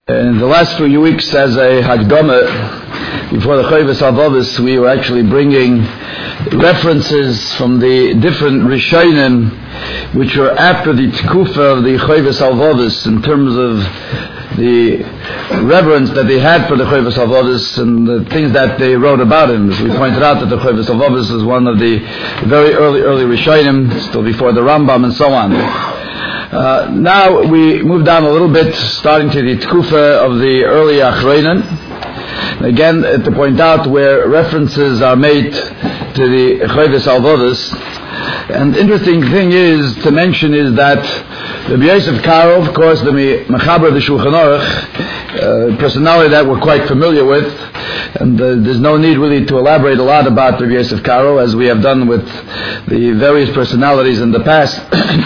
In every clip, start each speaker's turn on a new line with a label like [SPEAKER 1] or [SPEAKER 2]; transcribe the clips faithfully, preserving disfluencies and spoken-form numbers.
[SPEAKER 1] In the last few weeks, as a Hagdama, before the Chovos HaLevavos, we were actually bringing references from the different Rishonim, which were after the Tkufa of the Chovos HaLevavos, in terms of the reverence that they had for the Chovos HaLevavos and the things that they wrote about him. As we pointed out, that the Chovos HaLevavos is one of the very early, early Rishonim, still before the Rambam and so on. Uh, now we move down a little bit, starting to the Tkufa of the early Achronim. Again, to point out where references are made to the Chovos HaLevavos. And interesting thing is to mention is that Rabbi Yosef Karo, of course, the Mechaber of the Shulchan Aruch, uh, personality that we're quite familiar with, and uh, there's no need really to elaborate a lot about Rabbi Yosef Karo, as we have done with the various personalities in the past.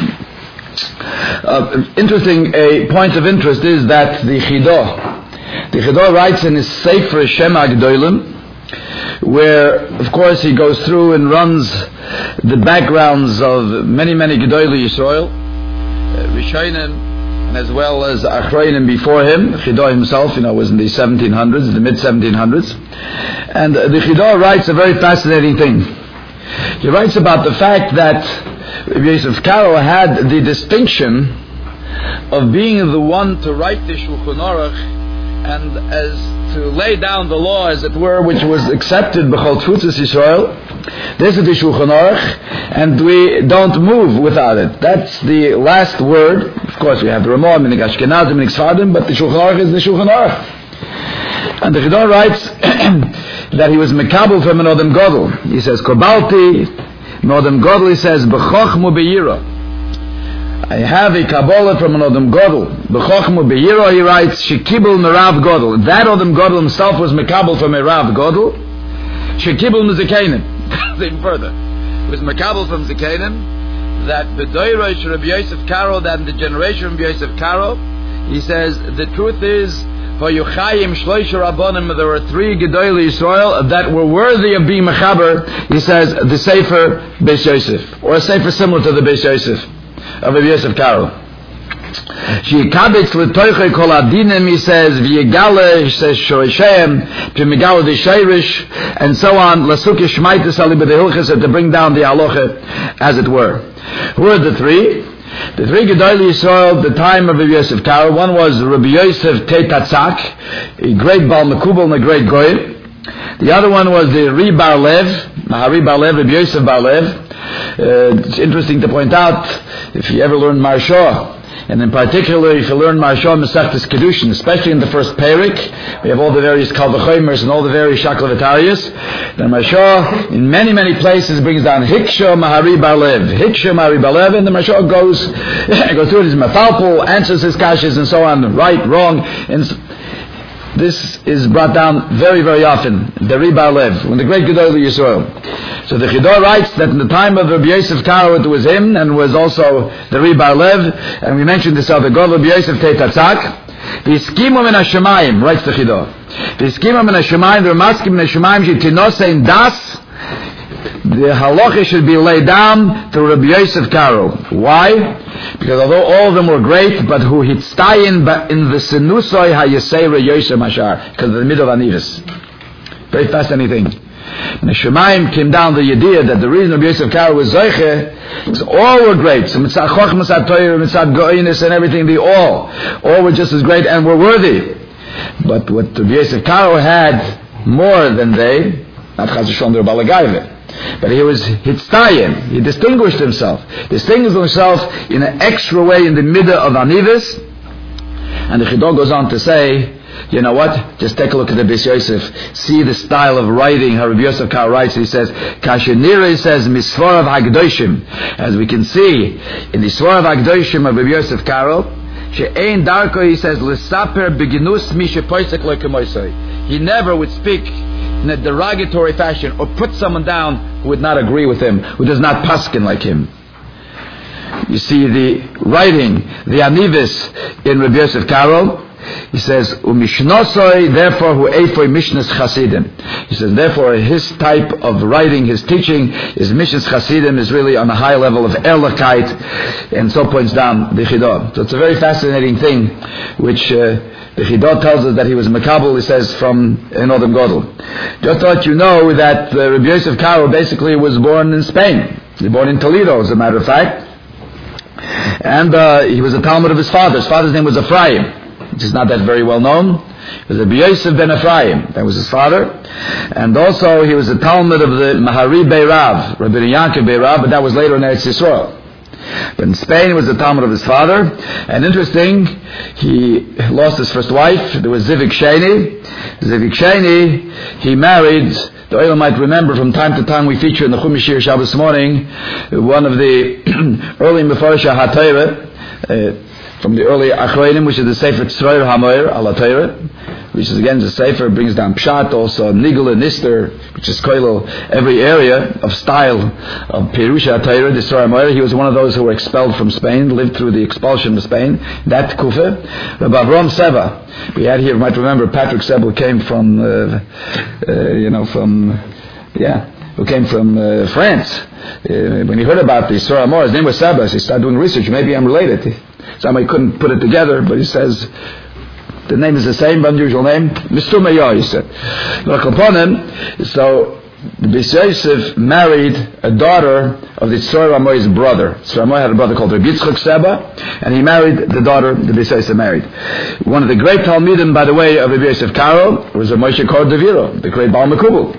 [SPEAKER 1] Uh, interesting, a point of interest is that the Chidah, the Chidah writes in his Sefer Shema Gdolim, where, of course, he goes through and runs the backgrounds of many, many Gedolei Yisrael, uh, Rishonim, and as well as Achronim before him. Chidah himself, you know, was in the seventeen hundreds, the mid seventeen hundreds, and uh, the Chidah writes a very fascinating thing. He writes about the fact that Rabbi Yosef Karo had the distinction of being the one to write the Shulchan Aruch and as to lay down the law, as it were, which was accepted b'chol Tfutzas Yisrael. This is the Shulchan Aruch, and we don't move without it. That's the last word. Of course, we have the Ramah, Minig Ashkenazim, Minig Sfardim, but the Shulchan Aruch is the Shulchan Aruch. And the Chidah writes that he was mekabel from an Odom Gadol. He says, Kobalti, Odom Gadol, he says, B'chochmu be'yira. I have a Kabbalah from an Odom Gadol. B'chochmu be'yira, he writes, Shekibel merav Gadol. That Odom Gadol himself was mekabel from a Rav Gadol. Shekibel mezekeinim. Even further. He was mekabel from Zekeinim. That B'doyrosh Rabbi Yosef Karo, that in the generation of Rabbi Yosef Karo, he says, the truth is, there were three Gedolei Yisrael that were worthy of being Mechaber. He says the Sefer Beis Yosef, or a Sefer similar to the Beis Yosef of Rabbi Yosef Karo. Sheikabitz l'toichei kol adinim, he says v'yegale, he says shorisheim to megale the sheirish, and so on. Lasuke shmaitis ali b'dehilchas, to bring down the halacha, as it were. Who are the three? The three Gedolei Yisrael, the time of Rabbi Yosef Karo. One was Rabbi Yosef Teitatzak, a great Baal Mekubal and a great Goy. The other one was the Ri Bar Lev, Mahari Bar Lev, Rabbi Yosef Bar Lev. Uh, it's interesting to point out, if you ever learn Marsha, and in particular, if you learn Marsha Masechtas Kedushin, especially in the first Perik, we have all the various Kal V'chomers and all the various Shaklavitarius. Then Marsha, in many, many places, brings down Hiksha Mahari Balev, Hiksha Mahari Balev, and the Marsha goes, goes through his Mefalpul, answers his kashas and so on, right, wrong, and this is brought down very, very often. The Ri Bar Lev, when the great Gedolei Yisrael. So the Chidah writes that in the time of Rabbi Yosef Karo, it was him, and was also the Ri Bar Lev, and we mentioned this other God, Rabbi Yosef Teitatzak. V'skimu min hashamayim, writes the Chidah. V'skimu min hashamayim, the Maskim min hashamayim, she'tinosein das, the halacha should be laid down to Rabbi Yosef Karo. Why? Because although all of them were great, but who hitstayin in the senusoi hayaseira Yosef Mashar, because of the middle of Anivus. Very fascinating thing. And the Shemaim came down the idea that the reason Rabbi Yosef Karo was Zoiche is all were great. So Mitzad Choch, Mitzad Toyer, Mitzad Goinis, and everything, they all, all were just as great and were worthy. But what Rabbi Yosef Karo had more than they, not Chaz V'Shalom der Balagayve, but he was Hitztayin. He distinguished himself. Distinguished himself in an extra way in the middle of Anivus. And the Chidah goes on to say, you know what? Just take a look at the Beis Yosef. See the style of writing. How Rabbi Yosef Karo writes. He says, Kashenira, he says, Misvarav HaGedoshim. As we can see in the Svarav HaGedoshim of Rabbi Yosef Karo, She'ein Darko, he says, L'saper beginus mi shepoisek lo'kemoisoi. He never would speak in a derogatory fashion or put someone down who would not agree with him, who does not paskin like him. You see the writing, the Anivus in Rabbi Yosef Karo, He says, Umishnosoi, therefore, hu eifoi Mishnas Chasidim. He says, therefore, his type of writing, his teaching, is Mishnas Chasidim, is really on a high level of Erlichkeit, and so points down the Chidah. So it's a very fascinating thing, which uh, the Chidah tells us that he was Makabel, he says, from Enodem Godel. Just to let you know that uh, Rabbi Yosef Karo basically was born in Spain. He was born in Toledo, as a matter of fact. And uh, he was a Talmud of his father. His father's name was Ephraim, which is not that very well known. He was Rabbi Yosef ben Ephraim. That was his father. And also he was a Talmud of the Mahari Beirav, Rabbi Yankov Beirav, but that was later in Eretz Yisrael. But in Spain he was the Talmud of his father. And interesting, he lost his first wife. There was Zivik Sheni. Zivik Sheni, he married... The Oil might remember from time to time we feature in the Chumash Shir Shabbos morning one of the early Mefarshei HaTorah uh, from the early Achronim, which is the Sefer Tzroir HaMoir Al HaTorah, which is again the Sefer brings down Pshat, also Nigel and Nister, which is Koilo, every area of style of Perusha HaTorah, the Tzroir HaMoir. He was one of those who were expelled from Spain, lived through the expulsion of Spain, that Kufa. Rabbi Avram Seba, we had here, you might remember, Patrick Seba came from, uh, uh, you know, from, yeah, who came from uh, France. Uh, when he heard about the Tzroir HaMoir, his name was Seba, so he started doing research. Maybe I'm related. Somebody couldn't put it together, but he says, the name is the same, but unusual name. Mister Mayor, he said. So, Beis Yosef married a daughter of the Tzroir HaMoir's brother. Tzroir HaMoir had a brother called Rabbi Yitzchak Seba, and he married the daughter that Beis Yosef married. One of the great Talmidim, by the way, of Rabbi Yosef Karo was Rav Moshe Kordoviro, the great Baal Mekubal.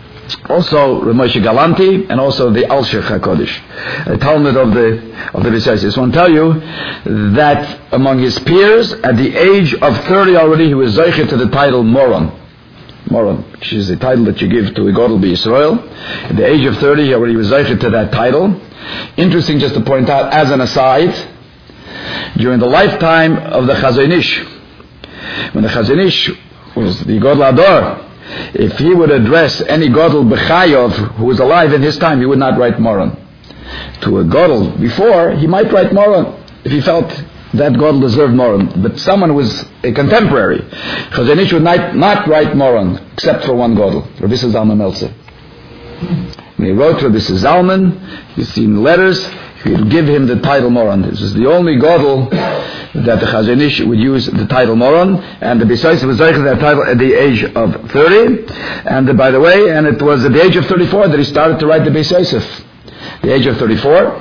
[SPEAKER 1] Also Rav Moshe Galanti, and also the Alshich HaKodesh, a Talmud of the of the Beis Yosef. I just want to tell you that among his peers, at the age of thirty already, he was Zoche to the title Moron. Moron, which is the title that you give to a Godel B'Yisrael. At the age of thirty, he already was Zoche to that title. Interesting just to point out, as an aside, during the lifetime of the Chazon Ish, when the Chazon Ish was the Godel Ador, if he would address any Godel B'Chayov who was alive in his time, he would not write Moron. To a Godel before, he might write Moron if he felt that Godel deserved Moron. But someone who was a contemporary, Chazon Ish would not, not write Moron except for one Godel, Rabbi Zalman Meltzer. When he wrote Rabbi Zalman, you've seen letters, he would give him the title Moron. This is the only Godel that the Chazon Ish would use the title Moron, and the Beis Yosef was zeicher that title at the age of thirty. And uh, by the way, and it was at the age of thirty-four that he started to write the Beis Yosef. The age of thirty-four.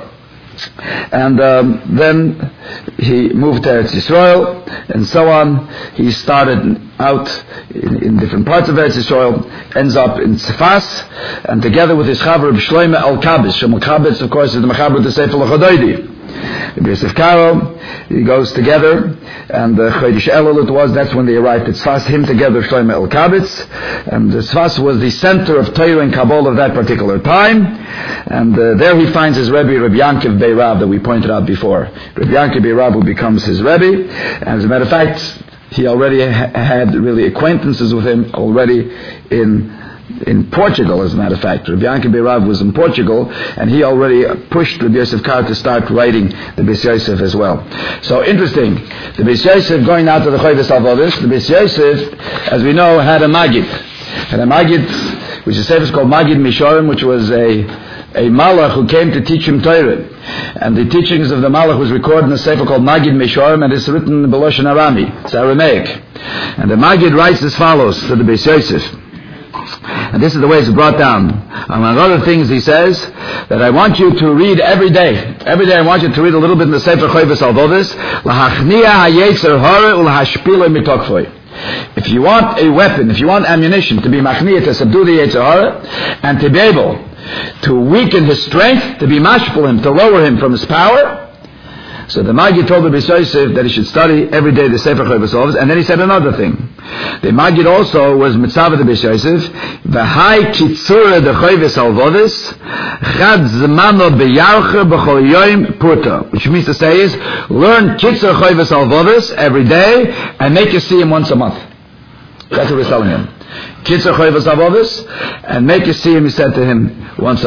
[SPEAKER 1] And um, then he moved to Eretz Yisrael, and so on. He started out in, in different parts of Eretz Yisrael, ends up in Tzfas, and together with his chaver Shlomo Al-Kabitz. Shlomo Al-Kabitz, of course, is the mechaber to Sefer L'Chodoidi. Rabbi Yosef Karo, he goes together, and uh, Chodesh Elul it was, that's when they arrived at Tzfas, him together, Shlomo Al-Kabitz, and uh, Tzfas was the center of Torah and Kabbalah of that particular time, and uh, there he finds his Rebbe, Rabbi Yankov Beirav, that we pointed out before. Rabbi Yankov Beirav, who becomes his Rebbe, and as a matter of fact, he already ha- had really acquaintances with him already in in Portugal, as a matter of fact. Rabbi Yankov Beirav was in Portugal, and he already pushed Rabbi Yosef Karo to start writing the Beis Yosef as well. So interesting. The Beis Yosef, going out to the Chodesh Avodos, the Beis Yosef, as we know, had a Magid. Had a Magid, which is called Magid Mishorim, which was a a Malach who came to teach him Torah. And the teachings of the Malach was recorded in a sefer called Magid Mishorim, and it's written in Beloshen Arami. It's Aramaic. And the Magid writes as follows to the Beis Yosef. And this is the way it's brought down. Among other things, he says that I want you to read every day. Every day I want you to read a little bit in the Sefer Chodesh Avodos. Lahachnia hayetzer hara ulahashpila mitokfoi. If you want a weapon, if you want ammunition to be machnia, to subdue the Yetzer Hara, and to be able to weaken his strength, to be mashpul him, to lower him from his power, so the Magid told the Beis Yosef that he should study every day the Sefer Chodesh Avodos, and then he said another thing. The Magid also was mitzvah the Beis Yosef, v'hai kitzura the Chodesh Avodos, chad zmano b'yarcha b'chol yoyim purta, which means to say is, learn kitzur Chodesh Avodos every day, and make you see him once a month. That's what we're telling him. Kitzur Chodesh Avodos, and make you see him, he said to him, once a month.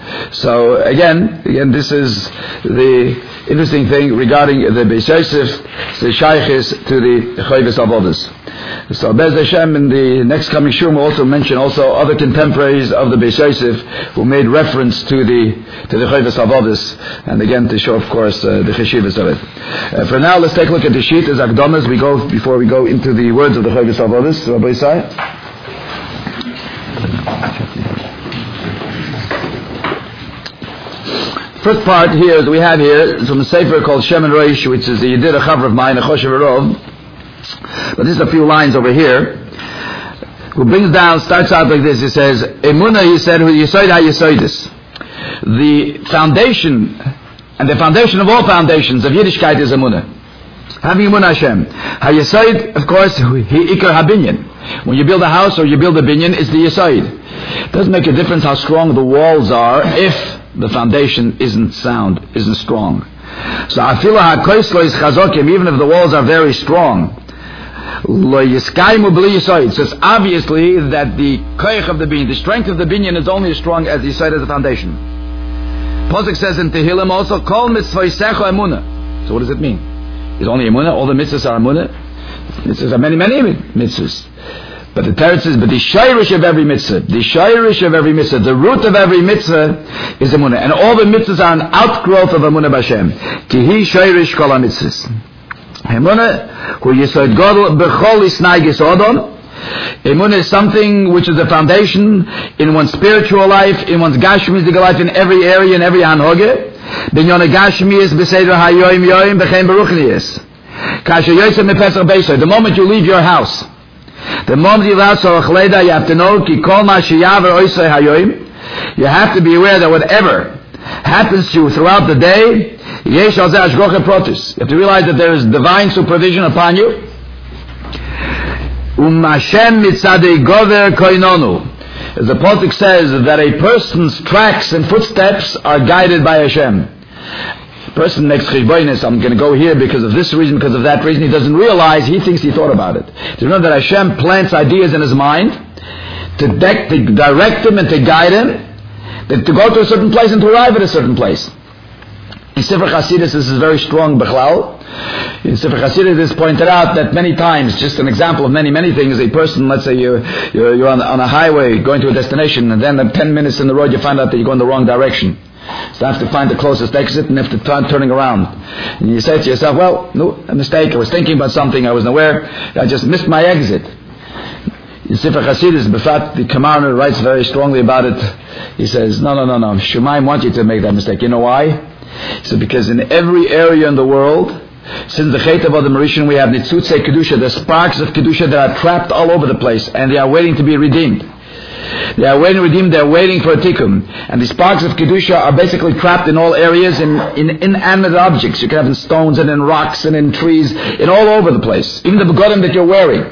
[SPEAKER 1] So again, again, this is the interesting thing regarding the Beis Yosef, the Shaykhis to the Chayvus Avodas. So Bez Hashem, in the next coming shur, we'll also mention also other contemporaries of the Beis Yosef who made reference to the to the Chayvus Avodas, and again to show, of course, uh, the cheshivas of it. Uh, for now, let's take a look at the sheet as Akdamas we go before we go into the words of the Chayvus Avodas. Rabbi Isai. First part here that we have here is from a sefer called Shem and Reish, which is the Yedid Chaver of mine, a Choshev Arov. But this is a few lines over here. Who brings down, starts out like this. He says, Emunah, he said, Yisoid ha-Yisoidis. The foundation, and the foundation of all foundations of Yiddishkeit is Emunah. Having Emunah Hashem. Ha-Yisoid, of course, he ikar ha-binyan. When you build a house or you build a binyan, it's the Yisoid. It doesn't make a difference how strong the walls are if the foundation isn't sound, isn't strong. So afilah ha-koislo is chazokim, even if the walls are very strong. So it's obviously that the koich of the binyan, the strength of the binyan is only as strong as the side of the foundation. Posuk says in Tehillim also, Kol mitzvaysecho emunah. So what does it mean? Is only emunah? All the mitzvahs are emunah? Mitzvahs are many, many mitzvahs. But the Torah says, but the shayrish of every mitzvah, the shayrish of every mitzvah, the root of every mitzvah is emunah. And all the mitzvahs are an outgrowth of emunah b'Hashem. Ki hi shayrish kol ha-mitzvahs. Emunah, hu yisod gadol b'chol isnai gisodon. Emunah is something which is the foundation in one's spiritual life, in one's gashmizik life, in every area, in every hanhoge. Binyon gashmi is b'seder hayoyim yoyim b'chein beruchniyis. Kasher yosem mepesach beisoy. The moment you leave your house, the moment you leave your house, you have to know ki kol ma sheyaver oisay hayoyim. You have to be aware that whatever happens to you throughout the day, yesh al zeh hashgocha protus. You have to realize that there is divine supervision upon you. Um Hashem mitzadei gover koinonu. As the Pasuk says that a person's tracks and footsteps are guided by Hashem. A person makes cheshbonos, I'm going to go here because of this reason, because of that reason. He doesn't realize, he thinks he thought about it. To know that Hashem plants ideas in his mind to, de- to direct him and to guide him, that to go to a certain place and to arrive at a certain place. In Sefer Chasidus, this is very strong, Bechlal. In Sefer Chasidus, it is pointed out that many times, just an example of many, many things, a person, let's say you're, you're, you're on, on a highway going to a destination, and then at ten minutes in the road you find out that you're going the wrong direction. So you have to find the closest exit and have to turn turning around. And you say to yourself, well, no, a mistake, I was thinking about something, I wasn't aware, I just missed my exit. In Sefer Chasidus, Befat, the commander writes very strongly about it. He says, no, no, no, no, Shemaim want you to make that mistake. You know why? He said, because in every area in the world, since the Chet of Adam Rishon, we have Nitzutzei Kedusha, the sparks of Kedusha that are trapped all over the place, and they are waiting to be redeemed. They are waiting to be redeemed, they are waiting for a tikkun. And the sparks of Kedusha are basically trapped in all areas, in, in inanimate objects. You can have in stones and in rocks and in trees, in all over the place. Even the begodim that you're wearing.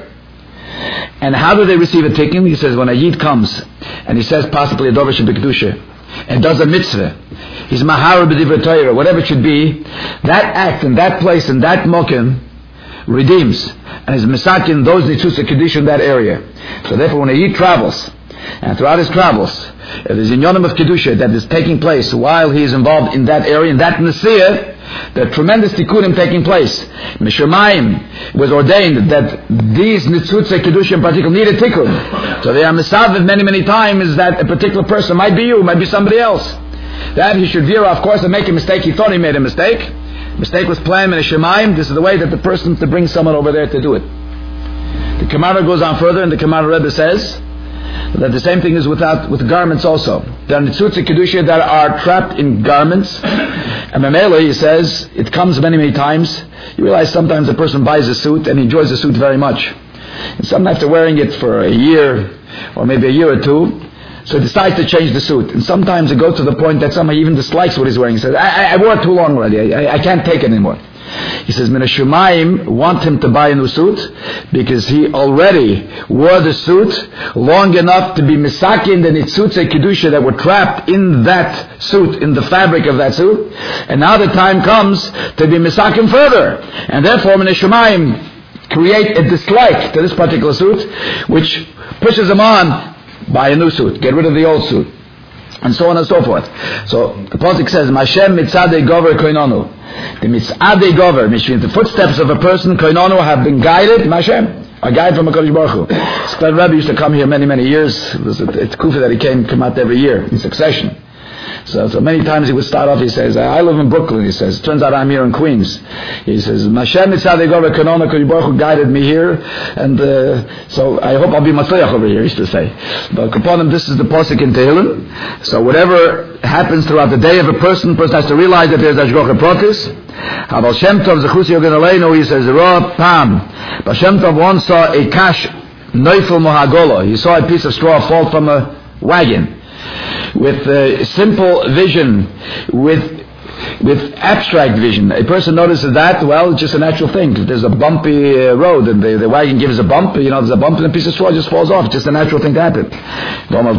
[SPEAKER 1] And how do they receive a tikkun? He says, when a Yid comes, and he says possibly a Dover Shebekdusha, and does a mitzvah, he's mahara b'divrei Torah, whatever it should be, that act in that place in that mokim redeems and is misakin those nitzutza kedusha in that area. So therefore, when a Yid travels, and throughout his travels, if there's inyonim of kedusha that is taking place while he is involved in that area, in that nesiyah, there are tremendous tikkunim taking place. Mishamayim was ordained that these nitzutza kedusha in particular need a tikkun. So they are misaviv many, many times that a particular person might be you, might be somebody else. That he should veer, of course, and make a mistake. He thought he made a mistake. Mistake was planned in a Shemaim. This is the way that the person to bring someone over there to do it. The commander goes on further, and the commander Rebbe says that the same thing is without with garments also. There are nitzutza kedusha that are trapped in garments. And Mamela, he says, it comes many, many times. You realize sometimes a person buys a suit and enjoys the suit very much. And sometimes after wearing it for a year, or maybe a year or two, so he decides to change the suit. And sometimes it goes to the point that someone even dislikes what he's wearing. He says, I, I, I wore it too long already. I, I can't take it anymore. He says, Mina Shumayim want him to buy a new suit because he already wore the suit long enough to be misaki in the nitzutze kedusha that were trapped in that suit, in the fabric of that suit. And now the time comes to be misakim further. And therefore, Mina Shumayim create a dislike to this particular suit, which pushes him on, buy a new suit, get rid of the old suit. and so on and so forth. So the Pasuk says, Mashem mitzadei gover koinonu. The mitzadei gover, which means the footsteps of a person, koinonu, have been guided, Mashem, a guide from HaKadosh Baruch Hu. Sklar Rebbe used to come here many, many years. It was it's kufa that he came, come out every year in succession. So, so many times he would start off, he says, I live in Brooklyn, he says. Turns out I'm here in Queens. He says, Mashem mitzadei gover koinonu, HaKadosh Baruch Hu guided me here, and uh, so I hope I'll be matzliach over here, he used to say. But upon him, this is the Pasuk in Tehillim. So whatever happens throughout the day of a person, the person has to realize that there's Hashgacha Pratis. Baal Shem Tov Zechus Yogen Aleinu, he says, Ra Pam. Baal Shem Tov once saw a kash neufel mohagola. He saw a piece of straw fall from a wagon. With uh, simple vision, with with abstract vision. A person notices that, well, it's just a natural thing. If there's a bumpy uh, road and the, the wagon gives a bump, you know, there's a bump and a piece of straw just falls off. It's just a natural thing to happen. Baal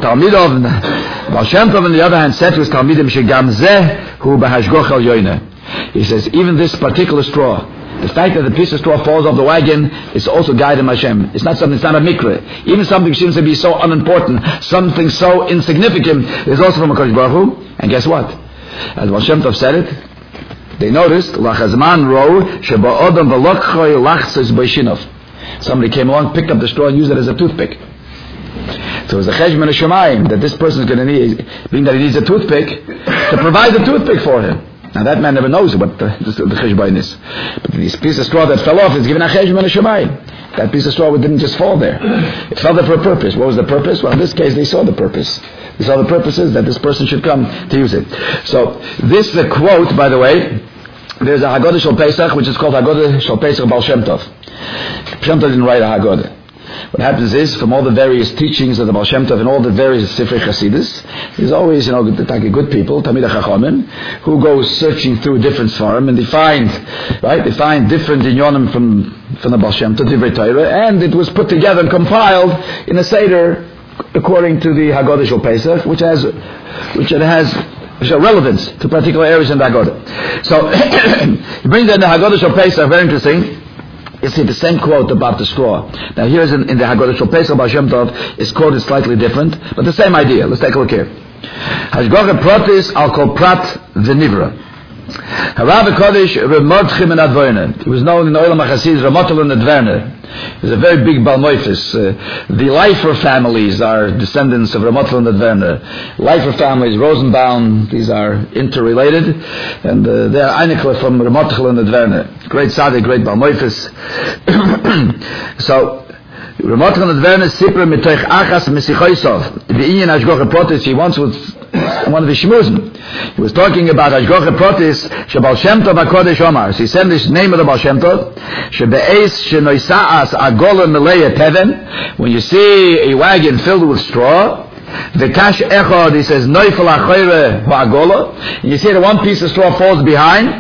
[SPEAKER 1] Shem Tov, on the other hand, said to his Talmidim, Shegam zeh hu b'hashgoch al yoyneh. He says, even this particular straw, the fact that the piece of straw falls off the wagon is also guided by Hashem. It's not something, it's not a mikra. Even something seems to be so unimportant, something so insignificant, is also from HaKadosh Baruch Hu. And guess what? As Baal Shem Tov said it, they noticed, Lachazman ro sheba'odam v'lokchoy lachzos b'shinov. Somebody came along, picked up the straw and used it as a toothpick. So it was a cheshbon Hashemayim that this person is going to need, being that he needs a toothpick, to provide the toothpick for him. Now that man never knows what the, the, the cheshbon is. But this piece of straw that fell off is given a cheshbon Hashemayim. That piece of straw didn't just fall there. It fell there for a purpose. What was the purpose? Well, in this case, they saw the purpose. They saw the purpose is that this person should come to use it. So this is a quote, by the way. There's a Haggadah Shel Pesach, which is called Haggadah Shel Pesach Baal Shem Tov. Shem Tov didn't write a Haggadah. What happens is, from all the various teachings of the Baal Shem Tov and all the various Sifrei Chasidus, there's always, you know, like good people, Talmidei Chachamim, who go searching through different form, and they find, right, they find different inyonim from from the Baal Shem Tov, Divrei Torah, and it was put together and compiled in a Seder according to the Haggadah Shel Pesach, which has, which it has which are relevance to particular areas in the Haggadah. So, he brings in the Haggadah Shel Pesach, very interesting. You see the same quote about the straw. Now here's in, in the Haggadah Shel Pesach Baal Shem Tov, it's quoted slightly different, but the same idea. Let's take a look here. Hashgacha Pratis al kol prat v'nivra. Harav HaKodesh Remotchim and Advorne. He was known in the Olam HaChasid, Remotel and Advorne. He's a very big Balmoifis. Uh, the Leifer families are descendants of Remotel and Advorne. Leifer families, Rosenbaum, these are interrelated, and uh, they are Einekle from Remotel and Advorne. Great Tzaddik, great Balmoifis. So, Remotel and Advorne Sipra Mitoich Achas Mesichoisov. V'inyan Hashgacha Pratis, he once was one of the Shmuzim. He was talking about Hashgacha Pratis, Shebal Shem Tov HaKodesh Omar. So he said this name of the Baal Shem Tov, Shebe'ez Shenoisa'as Agola Melea Teven. When you see a wagon filled with straw, the Kash Echad, he says, Neufel HaChoyre Ha'agola. And you see that one piece of straw falls behind.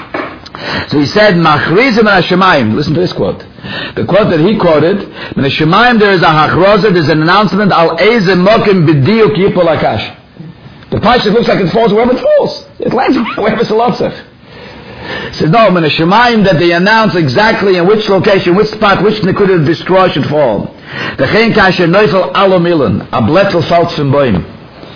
[SPEAKER 1] So he said, Machrizim and Hashemayim. Listen to this quote. The quote that he quoted, in the Shemayim there is a Hachroza, there's an announcement, Al Eze Mokim B'diuk Yipol HaKash. The Pasuk looks like it falls wherever it falls. It lands wherever it's a lotzach. It says, no, in the Shemayim that they announce exactly in which location, which spot, which Nekudah of the straw should fall. The Chen Kasher Neufel Alo Milan, a Blättel fällt vom Baum.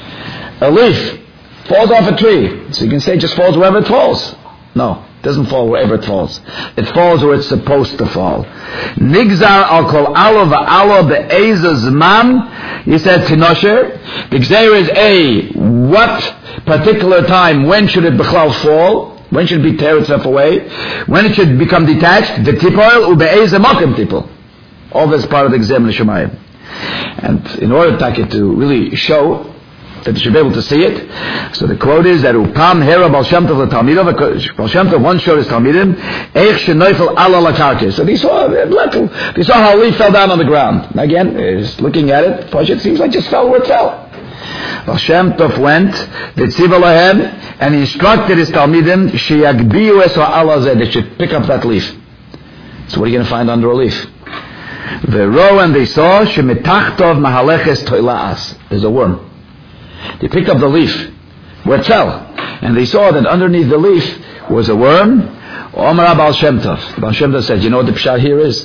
[SPEAKER 1] A leaf falls off a tree. So you can say it just falls wherever it falls. No. It doesn't fall wherever it falls. It falls where it's supposed to fall. Nigzar al kol alo va'alo be'eza zman. He said tinosher. The gzeir is a what particular time, when should it bechlal fall? When should it be tear itself away? When it should become detached? The tipoil ube'eza mokim tipol. All this part of the gzeir Shemayim. And in order to really show that you should be able to see it. So the quote is that Upam Hera Baal Shem Tov Talmidim. Baal Shem Tov once showed his Talmidim, Eich Shenoifel Ala Lakarkis. So they saw they saw how a leaf fell down on the ground. Now again, is looking at it, it seems like it just fell where it fell. Baal Shem Tov went, V'tziva Lahem, and he instructed his Talmidim, Sheyagbiu Es Ha'ala Zeh, they should pick up that leaf. So what are you going to find under a leaf? V'ro, and they saw, Shemitachtov Mahaleches Toila'as. There's a worm. They picked up the leaf where it fell, and they saw that underneath the leaf was a worm. Omar Baal Shem Tov. Baal Shem Tov said, you know what the pshat here is?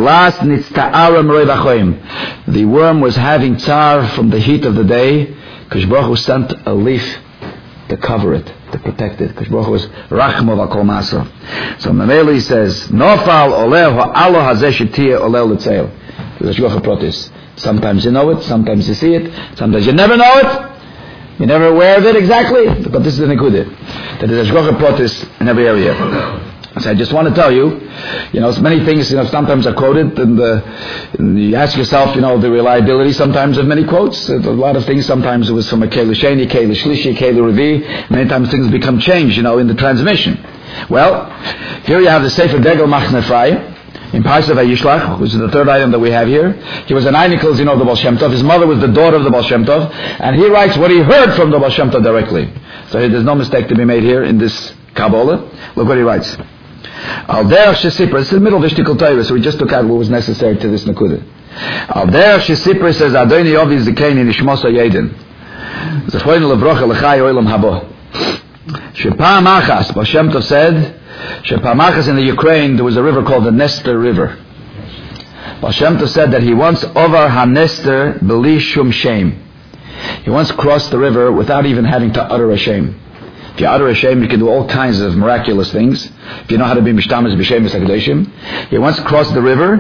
[SPEAKER 1] The worm was having tsar from the heat of the day, Kosh Baruch Hu sent a leaf to cover it, to protect it. Kosh Baruch Hu was Rachmo v'Kol Maso. So Mameli says, Nofal oleh ha'alo hazeh shetiyeh oleh l'tzeil. There's a shkocha protis. Sometimes you know it, sometimes you see it, sometimes you never know it. You're never aware of it exactly, but this is the nekudah. That there's a shkocha protis in every area. So I just want to tell you, you know, so many things, you know, sometimes are quoted, and, uh, and you ask yourself, you know, the reliability sometimes of many quotes. A lot of things, sometimes it was from a Keilu Sheni, Keilu Shlishi, Keilu Revi. Many times things become changed, you know, in the transmission. Well, here you have the Sefer Degel Machne Ephraim in Parsha Vayishlach, which is the third item that we have here. He was an Einikels, you know, the Baal Shem Tov. His mother was the daughter of the Baal Shem Tov, and he writes what he heard from the Baal Shem Tov directly. So there's no mistake to be made here in this Kabbalah. Look what he writes. Al derech shesipra. This is the middle of Ishtikul Torah, so we just took out what was necessary to this nekudah. Al derech shesipra says Adoni Ovi Zikeini Nishmosa Yedin. Zechroinu levrocha lechai oilam habo. Shepam achas, Baal Shem Tov said, Shepam achas in the Ukraine there was a river called the Nestor River. Baal Shem Tov said that he once over HaNestor beli shum shame. He once crossed the river without even having to utter a shame. If you utter a shame, you can do all kinds of miraculous things. If you know how to be mishtamas b'shemus hakadeshim. He once crossed the river.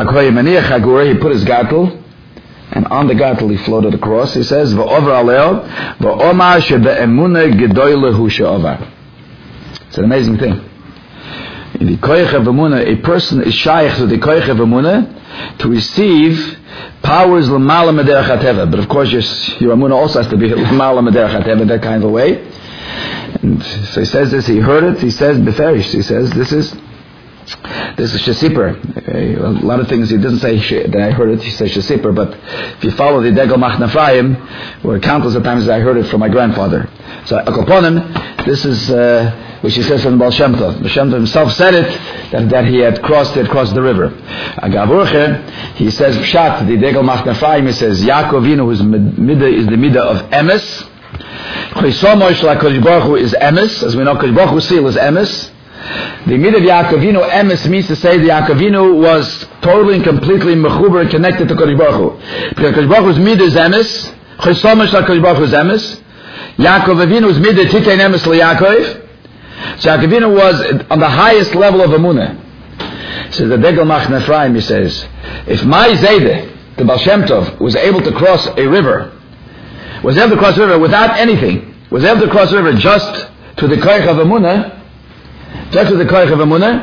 [SPEAKER 1] He put his gartel, and on the gartel he floated across. He says, "V'over aleo, v'omar shebe'emuna gedoyle she'ovar." It's an amazing thing. In the koyach of emuna, a person is shaykh to the koyach of emuna to receive powers l'mala mederach hateva. But of course, your, your emuna also has to be l'mala mederach hateva, that kind of a way. And so he says this, he heard it, he says, Beferish, he says, this is, this is Shesipur. Okay. A lot of things, he doesn't say that I heard it, he says Shesipur, but if you follow the Degel Machne Ephraim, where countless of times I heard it from my grandfather. So, Akoponim, this is, uh, which he says from the Baal Shem Tov. Baal Shem Tov himself said it, that, that he had crossed, he had crossed the river. Agavurche, he says, Pshat, the Degel Machne Ephraim, he says, Yaakov Avinu, whose midah is the midah of Emes. Chosomosh la Kodesh Baruch Hu is emes, as we know Kodesh Baruch Hu's seal is emes. The midah of Yaakov Avinu, emes means to say that Yaakov Avinu was totally and completely mechuber and connected to Kodesh Baruch Hu. Because Kodesh Baruch Hu's midah is emes, Chosomosh la Kodesh Baruch Hu is emes. Yaakov Avinu's midah titein emes li Yaakov. So Yaakov Avinu was on the highest level of emunah. So the Degel Machne Ephraim, he says, if my Zayde, the Baal Shem Tov, was able to cross a river, was able to cross the river without anything, was able to cross the river just to the koyach of emunah, just to the koyach of emunah,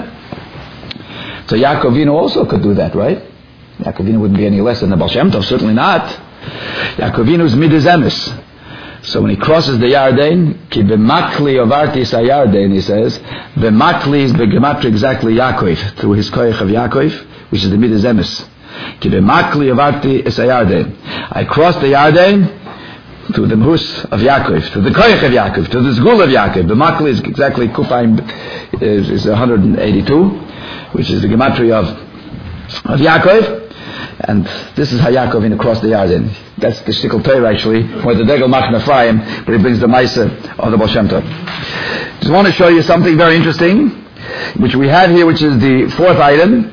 [SPEAKER 1] so Yaakov Avinu also could do that, right? Yaakov Avinu wouldn't be any less than the Baal Shem Tov, certainly not. Yaakov Avinu's midah is emes. So when he crosses the Yarden, ki b'makli ovarti sa Yarden, he says, b'makli is b'gematria exactly Yaakov, through his koyach of Yaakov, which is the midah emes. Ki b'makli ovarti sa Yarden. I crossed the Yarden, to the Mhus of Yaakov, to the Koyach of Yaakov, to the Zgul of Yaakov. The Makli is exactly Kupayim is, is one hundred eighty-two, which is the Gematria of, of Yaakov. And this is how Yaakov in across the Yarden. That's the Shtikul Torah actually, where the Degel Machne Ephraim, where he brings the Maisa of the Baal Shem Tov. Just want to show you something very interesting, which we have here, which is the fourth item.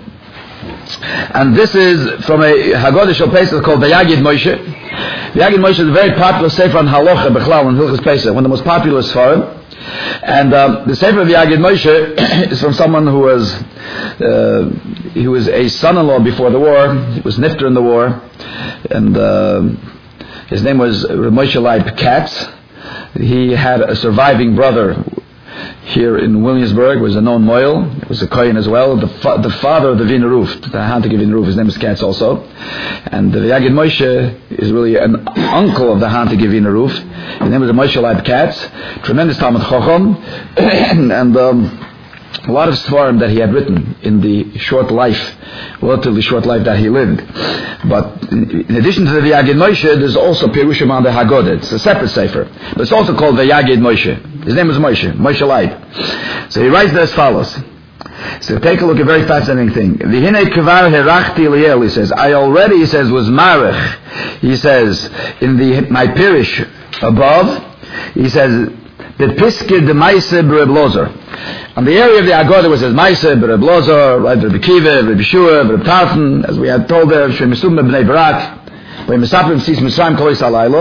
[SPEAKER 1] And this is from a Haggadah Shel Pesach called the Yagid Moshe. The Yagid Moshe is a very popular sefer on Halacha, Bechlal, and Hilchos Pesach, one of the most popular Sfarim. And um, the sefer of the Yagid Moshe is from someone who was uh, he was a son-in-law before the war. He was nifter in the war, and uh, his name was Moshe Leib Katz. He had a surviving brother here in Williamsburg, was a known moil, was a kohen as well, the, fa- the father of the Wiener Ruf, the Hantik of Wiener Ruf, his name is Katz also. And the Yagid Moshe is really an uncle of the Hantik of Wiener Ruf. His name was Moshe Leib Katz, tremendous Talmud Chacham, and um, a lot of Svarim that he had written in the short life, relatively short life that he lived. But in addition to the Yagid Moshe, there's also Pirushim on the Haggadah. It's a separate sefer, but it's also called the Yagid Moshe. His name is Moshe, Moshe Leib. So he writes as follows. So take a look at a very fascinating thing. V'hinei kvar herachti liel, he says, I already, he says, was marech, he says, in the my pirish above, he says, the piskid the maise b'Reb Lozer. On the area of the Haggadah where it says maise b'Reb Lozer, right, Reb Kiva, Reb Yeshua, Reb Tarfon, as we had told there, Shem Mesum b'Bnei Barak, when Mesaprim sees Mitzrayim kolis halaylo.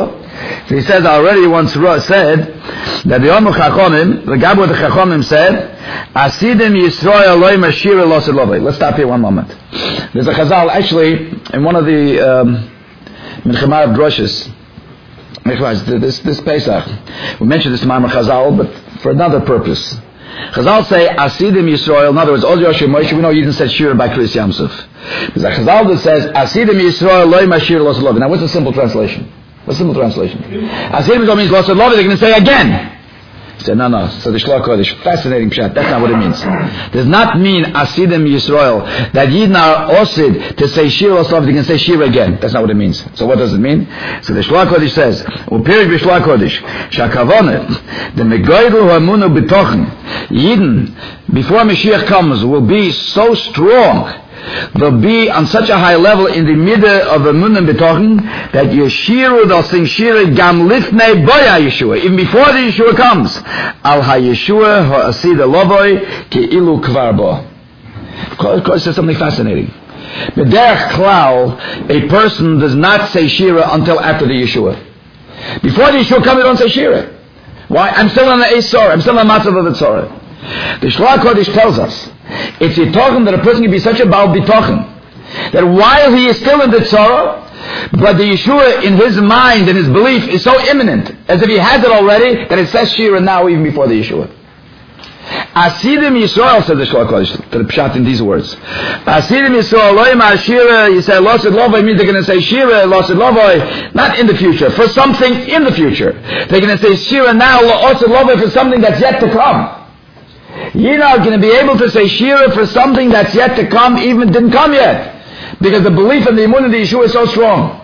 [SPEAKER 1] So he says, I already once said that the Omer Chachomim, the Gabor the Chachomim said, Asidim Yisroel loy mashira losid lovay. Let's stop here one moment. There's a Chazal, actually, in one of the um, Minchemar of Droshes, this, this Pesach, we mentioned this to Ma'amar Chazal, but for another purpose. Chazal say, Asidim Yisroel, in other words, Oz Yoshua Moshe, we know you didn't say Shira by Chris Yamsuf. There's a Chazal that says, Asidim Yisroel loy mashira losid lovay. Now what's the simple translation? What's the simple translation? Asidim Yisroel means losid lovay, they're going to say again. He said, no, no. So the Shlach Kodesh, fascinating pshat. That's not what it means. Does not mean Asidim Yisrael that Yidden are osid to say Shira or something, they can say Shira again. That's not what it means. So what does it mean? So the Shlach Kodesh says, Upirik b'Shlach Kodesh, Shakavonet, the Megoidu Hamunu B'tochen, Yidden, before Mashiach comes, will be so strong, they'll be on such a high level in the middle of the Munam B'tochen that Yeshiru, they'll sing Shira Gam Lifnei Boya Yeshua, even before the Yeshua comes. Al HaYeshua Ha'asida Lovoy Ke'ilu Kvar Bo. Of course, there's something fascinating. B'derech Klal, a person does not say Shira until after the Yeshua. Before the Yeshua comes, they don't say Shira. Why? I'm still on the Eisor, I'm still on the Matzav of the Tzorah. The Shlach Kodesh tells us, it's a talking that a person can be such a Baal B'tochen, that while he is still in the Tzorah, but the Yeshua in his mind and his belief is so imminent, as if he has it already, that it says Shira now even before the Yeshua. Asidim Yisrael, said the Shlach Kodesh, to the Pshat in these words. Asidim Yisrael, loy ma'ashira, you say Losid Lovoi, means they're going to say Shira, Losid Lovoi, not in the future, for something in the future. They're going to say Shira now, Losid Lovoi, for something that's yet to come. You're not going to be able to say Shira for something that's yet to come, even didn't come yet. Because the belief in the Emunah of the Yeshua is so strong.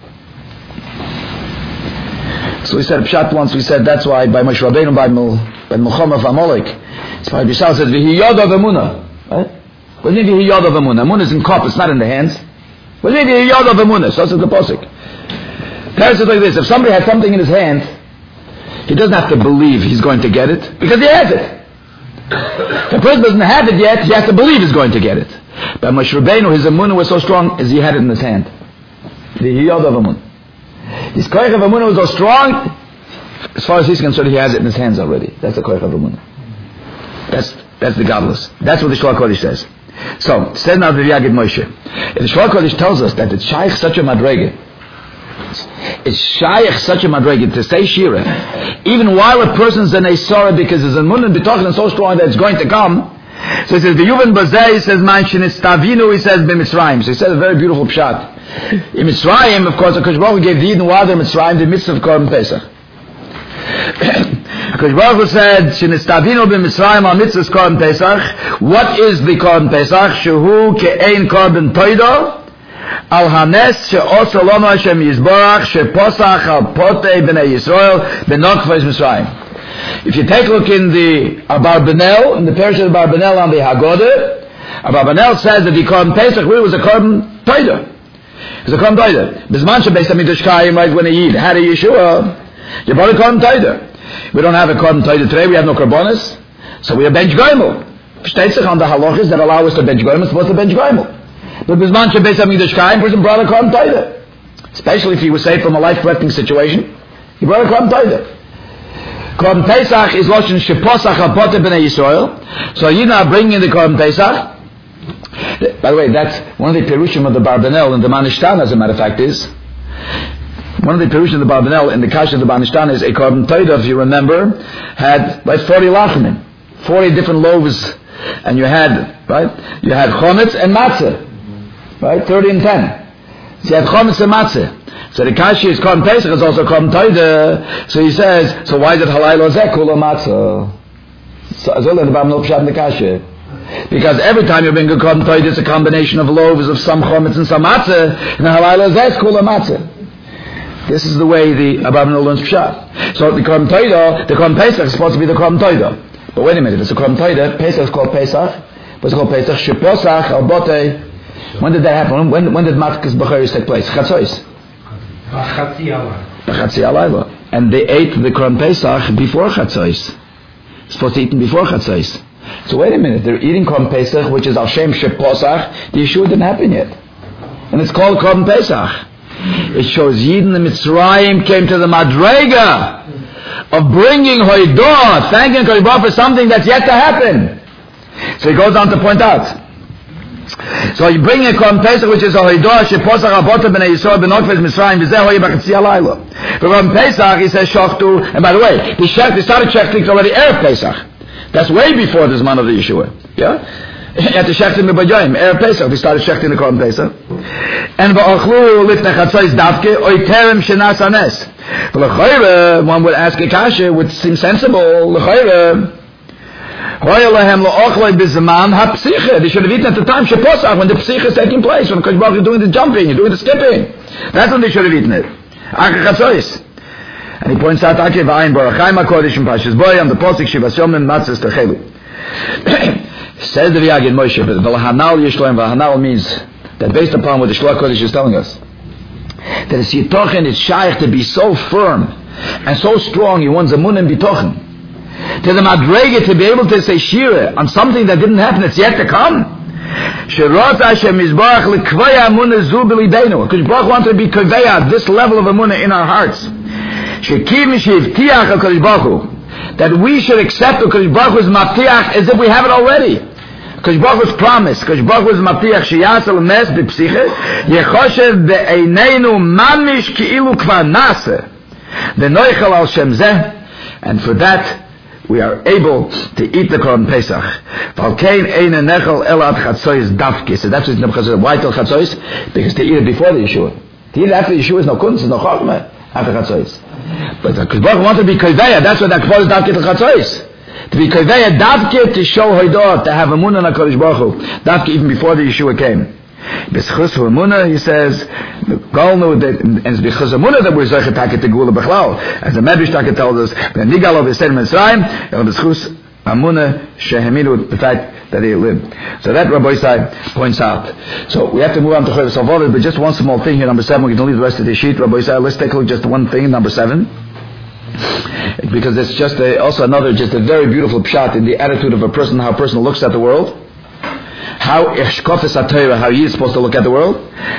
[SPEAKER 1] So we said Pshat once, we said that's why by Moshe Rabbeinu, by Milchama of Amalek, it's why Bishal says, V'hi yod of Emunah. Right? What does it mean, V'hi yod of Emunah? Emunah is in cup, it's not in the hands. What does it mean, V'hi yod of Emunah? So says the Posik. Parents is like this, if somebody has something in his hand, he doesn't have to believe he's going to get it, because he has it. If a person doesn't have it yet, he has to believe he's going to get it. But Moshe Rabbeinu, his emunah was so strong as he had it in his hand. The hiyod of emunah. His koich of emunah was so strong, as far as he's concerned, he has it in his hands already. That's the koich of emunah. That's that's the godless. That's what the Shlach Kodesh says. So, said now the Yagid Moshe. If the Shlach Kodesh tells us that it's shaykh such a madrege, it's shaykh such a madrege to say Shira, even while a person's in a sorrow because his emunah b'tochen is so strong that it's going to come. So he says, the Yuvan Bazeh, he says, Manchin is Tavinu, he says, B'Mitzrayim. So he says a very beautiful pshat. In Mitzrayim, of course, HaKadosh Baruch Hu gave the Yidden while they're in Mitzrayim the mitzvah of Korban Pesach. HaKadosh Baruch Hu said, Shinis Tavinu b'Mitzrayim al mitzvah Korban Pesach. What is the Korban Pesach? Shehu ke'ein Korban Toido. Al Hanes she'osa lomo Hashem Yizborach she'posach al potei b'nei Yisrael b'nokfais Mitzrayim. If you take a look in the Abarbanel, in the parish of Abarbanel on the Haggadah, Abarbanel says that the Korban Pesach really was a Korban Toida. It was a Korban Toida. Bisman shebeis HaMikdash Kayim, right, when a Yid had a Yeshua, you brought a Korban Toida. We don't have a Korban Toida today, we have no Korbanos, so we have Bench Goimel. Steht sich on the halachas that allow us to Bench Goimel, supposed to Bench Goimel. But Bisman shebeis HaMikdash Kayim, person brought a Korban Toida. Especially if he was saved from a life-threatening situation, he brought a Korban Toida. Korban Pesach is Loshen Sheposach HaPoteh B'nei Yisrael. So you now bringing in the Korban Pesach. By the way, that's one of the Perushim of the Barbanel in the Manishtan, as a matter of fact, is one of the Perushim of the Barbanel in the Kash of the Manishtan is a Korban Toida, if you remember, had like forty lachmim, forty different loaves, and you had, right, you had chometz and matzah, right, thirty and ten. So you had chometz and matzah. So the kashi is Korban Pesach, is also Korban Toida. So he says, so why is it halal ozeh kula matzah? So the Barbanel pshat in the kashi. Because every time you bring a Korban Toida, it's a combination of loaves of some chometz and some matzah, and the halal ozeh is kula matzah. This is the way the Abarbanel learns pshat. So the Korban Toida, the Korban Pesach is supposed to be the Korban Toida. But wait a minute, it's a Korban Toida. Pesach is called Pesach. What's it called Pesach? Sheposach al botei. When did that happen? When when did Matkas B'charis take place? Chatzos. B'chatzi alayla. And they ate the Korban Pesach before Chatzos. It's supposed to eat before Chatzos. So wait a minute, they're eating Korban Pesach, which is Al Shem Sheposach. The Yeshua didn't happen yet, and it's called Korban Pesach. It shows Yidden in Mitzrayim came to the Madrega of bringing Hoidah, thanking Kodesh Baruch for something that's yet to happen. So he goes on to point out. So you bring a Korban Pesach, which is a Hoidah, Sheposach Abota B'nei Yisrael B'nokves Mitzrayim, V'zeh Hoye B'chatzi Alayla. For Korban Pesach, he says Shochtu, and by the way, they started Shechting already Erev Pesach. That's way before this man of the Yeshua. Yeah? At the Shechting B'Bayayim, Erev Pesach, they started Shechting the Korban Pesach. And V'achlu Lifnei Chatzos Davke, Oy Terem Shenas Anes. But L'chayre, one would ask a kasha, would seem sensible, L'chayre, They should have eaten at the time Sheposach, when the Psicha is taking place, when Kodesh Baruch is doing the jumping, you're doing the skipping. That's when they should have eaten it. And he points out, Akev Ayin Barachayim HaKodesh and Pashas Boy, and the Posik Shivas Yomim Matzes Techelu. Says the V'yagid Moshe, but V'lahanal Yishloim, V'lahanal means that based upon what the Shloach Kodesh is telling us, that it's Yitochen, it's Shaykh to be so firm and so strong, you want Zamun and Bitochen. To the Madrega to be able to say Shira on something that didn't happen, it's yet to come. Because Baruch wanted to be Kaveya, this level of Amunah in our hearts. That we should accept Kodesh Baruch Hu's Maftiach as if we have it already. Kodesh Baruch Hu's promise, Kodesh Baruch Hu's Maftiach, Sheyasel Mes B'Psiche, Yechoshev Be'eineinu Mamish Ki'ilu Kvar Naseh, V'noichel Al Shem Zeh, and for that, we are able to eat the Korban Pesach. Valkein eine nechel elad chatzois dafke. So that's why till chatzois, because to eat it before the Yeshua. To eat it after the Yeshua is no kunz, is no chokmah after chatzois. But the Baruch wants to be koveya. That's what that kvod is dafke till chatzois. To be koveya dafke to show hoidah, to have amunah na Kodesh Baruch Hu. Dafke even before the Yeshua came. B'schus amunah, he says, and it's because of amunah that we're zoichet taket to gula b'chlal. As the Medrash taket tells us, when Nigal of Yisrael Mitzrayim, and b'schus amunah shehemidu, the fact that he lived. So that Rabbi Isai points out. So we have to move on to Chodesh Avot, but just one small thing here, number seven. We can leave the rest of the sheet. Rabbi Isai, let's take a look just one thing, number seven. Because it's just a, also another, just a very beautiful pshat in the attitude of a person, how a person looks at the world. How Ishkofes HaTorah, how he is supposed to look at the world.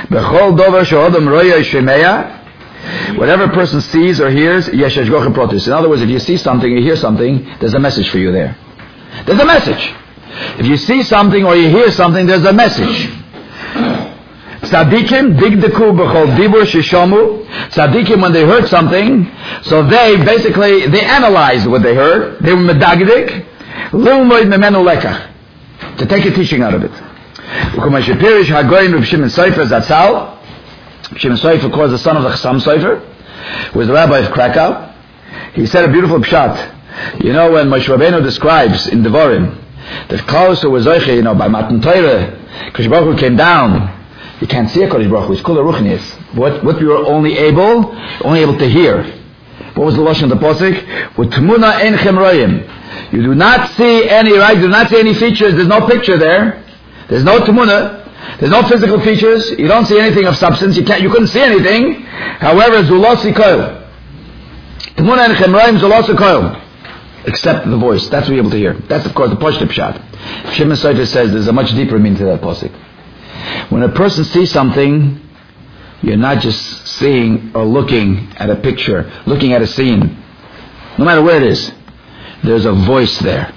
[SPEAKER 1] Whatever a person sees or hears, yesh hashgacha protis. In other words, if you see something, you hear something, there's a message for you there. There's a message. If you see something or you hear something, there's a message. Tzadikim digdeku b'chol dibur shishomu. Tzadikim, when they heard something, so they basically they analyzed what they heard. They were medagdik, l'umoid memenu lekach, to take a teaching out of it. U'kumashipirish hagoyim of Shimon Sofer Zatzal. Shimon Sofer, of course, the son of the Chassam Sofer, who was the rabbi of Krakow. He said a beautiful pshat. You know, when Moshe Rabbeinu describes in Devarim that Klaus who was Zoiche, you know, by Matan Torah, Kodesh Baruch Hu came down. You can't see a Kodesh Baruch Hu. It's Kula Ruchnius. What what we were only able, only able to hear. What was the lashon of the pasuk? U'tmuna enchem royim. You do not see any, right? You do not see any features. There's no picture there. There's no tmuna. There's no physical features. You don't see anything of substance. You can't. You couldn't see anything. However, zulosi koil. Tmuna enchem royim zulosi koil. Except the voice. That's what you're able to hear. That's of course the Pashtup shot. Shimon Sofer says there's a much deeper meaning to that pasuk. When a person sees something, you're not just seeing or looking at a picture, looking at a scene. No matter where it is, there's a voice there.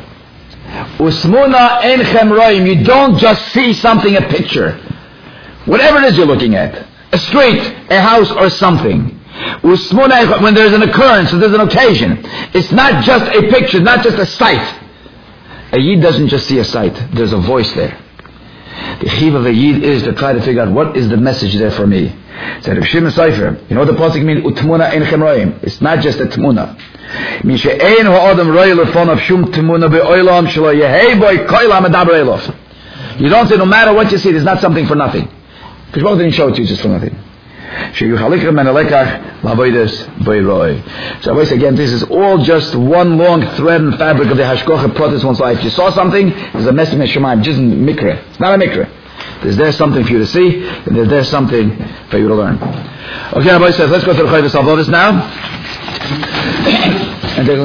[SPEAKER 1] Usmuna enchem roim. You don't just see something, a picture. Whatever it is you're looking at, a street, a house, or something. Usmuna, when there's an occurrence, there's an occasion. It's not just a picture, not just a sight. A yid doesn't just see a sight. There's a voice there. The chiv of a yid is to try to figure out what is the message there for me. Said Rav Shimon Sofer, you know what the pasuk means? Utmuna enchem roim. It's not just a tmuna. It means she'ein ha'adam roy lefonav shum tmuna be'olam shelo yehei boi koil ha'medaber elof. You don't say no matter what you see, there's not something for nothing. Because God didn't show it to you just for nothing. She'yuchalikra men alekach lavoides boiroi. So I say again, this is all just one long thread and fabric of the hashkocha protis one's life. You saw something, there's a message in Shemaim, which isn't mikra. It's not a mikra. There's there something for you to see, and there's there something for you to learn. Okay, Rabbi says, let's go to the Chodesh Avot now. And they go,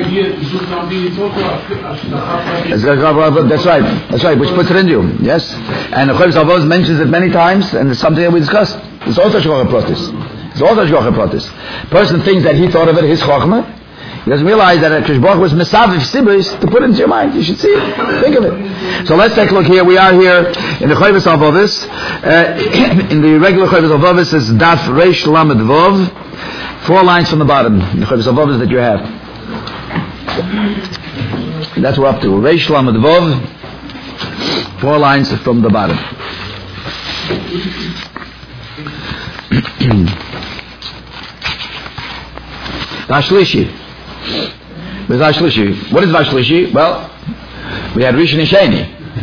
[SPEAKER 1] that's right, that's right, which puts it in you, yes. And the Chavis Avos mentions it many times, and it's something that we discussed. It's also Shkocha Protis. It's also Shkocha Protis. Person thinks that he thought of it, his Chochmah. He doesn't realize that Akash Baruch was Mesaviv Sibris to put it into your mind. You should see it. Think of it. So let's take a look here. We are here in the Chavis Avos. Uh, in the regular Chavis Avos, it's Daf Reish Lamed Vov. Four lines from the bottom. The Chavis Avos that you have. That's what we're up to. Reish Lamed Vov. Four lines from the bottom. Vashlishi. With Vashlishi. What is Vashlishi? Well, we had Rishon and Sheni.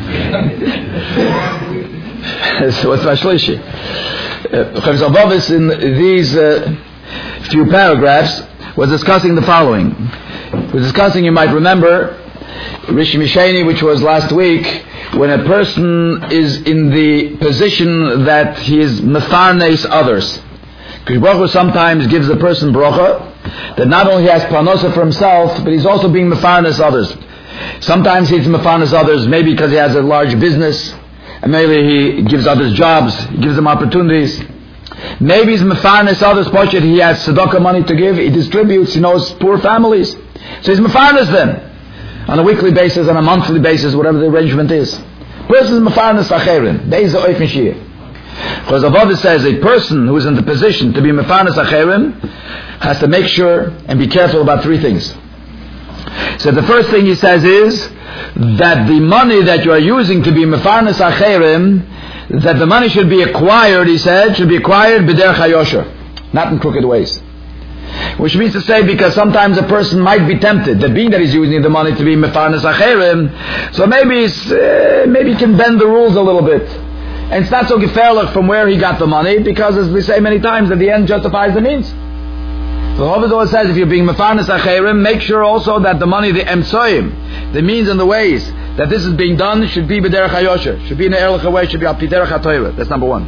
[SPEAKER 1] So what's Vashlishi? Chavis Avos in these uh, few paragraphs was discussing the following. He was discussing, you might remember, Rishon Misheni, which was last week, when a person is in the position that he is mefarnes others. Because Baruch Hu sometimes gives the person bracha that not only he has parnosa for himself, but he's also being mefarnes others. Sometimes he's mefarnes others maybe because he has a large business, and maybe he gives others jobs, he gives them opportunities. Maybe he's mefarnes others, Poshet, he has tzedakah money to give, he distributes, he knows poor families. So he's mefarnes them on a weekly basis, on a monthly basis, whatever the arrangement is. Person is mefarnes acherim. Be'ezeh oifen shiyeh. Because Avos says a person who is in the position to be mefarnes acherim has to make sure and be careful about three things. So the first thing he says is that the money that you are using to be mefarnes acherim, that the money should be acquired, he said, should be acquired b'derech hayosher, not in crooked ways. Which means to say, because sometimes a person might be tempted that being that he's using the money to be mefarnes acherim, so maybe he's, uh, maybe he can bend the rules a little bit. And it's not so gefährlich from where he got the money, because as we say many times, that the end justifies the means. So Avos always says, if you're being mefarnes acherim, make sure also that the money, the emtsoyim, the means and the ways that this is being done, should be b'derech hayosher, should be in a erlich way, should be al pi derech haTorah. That's number one.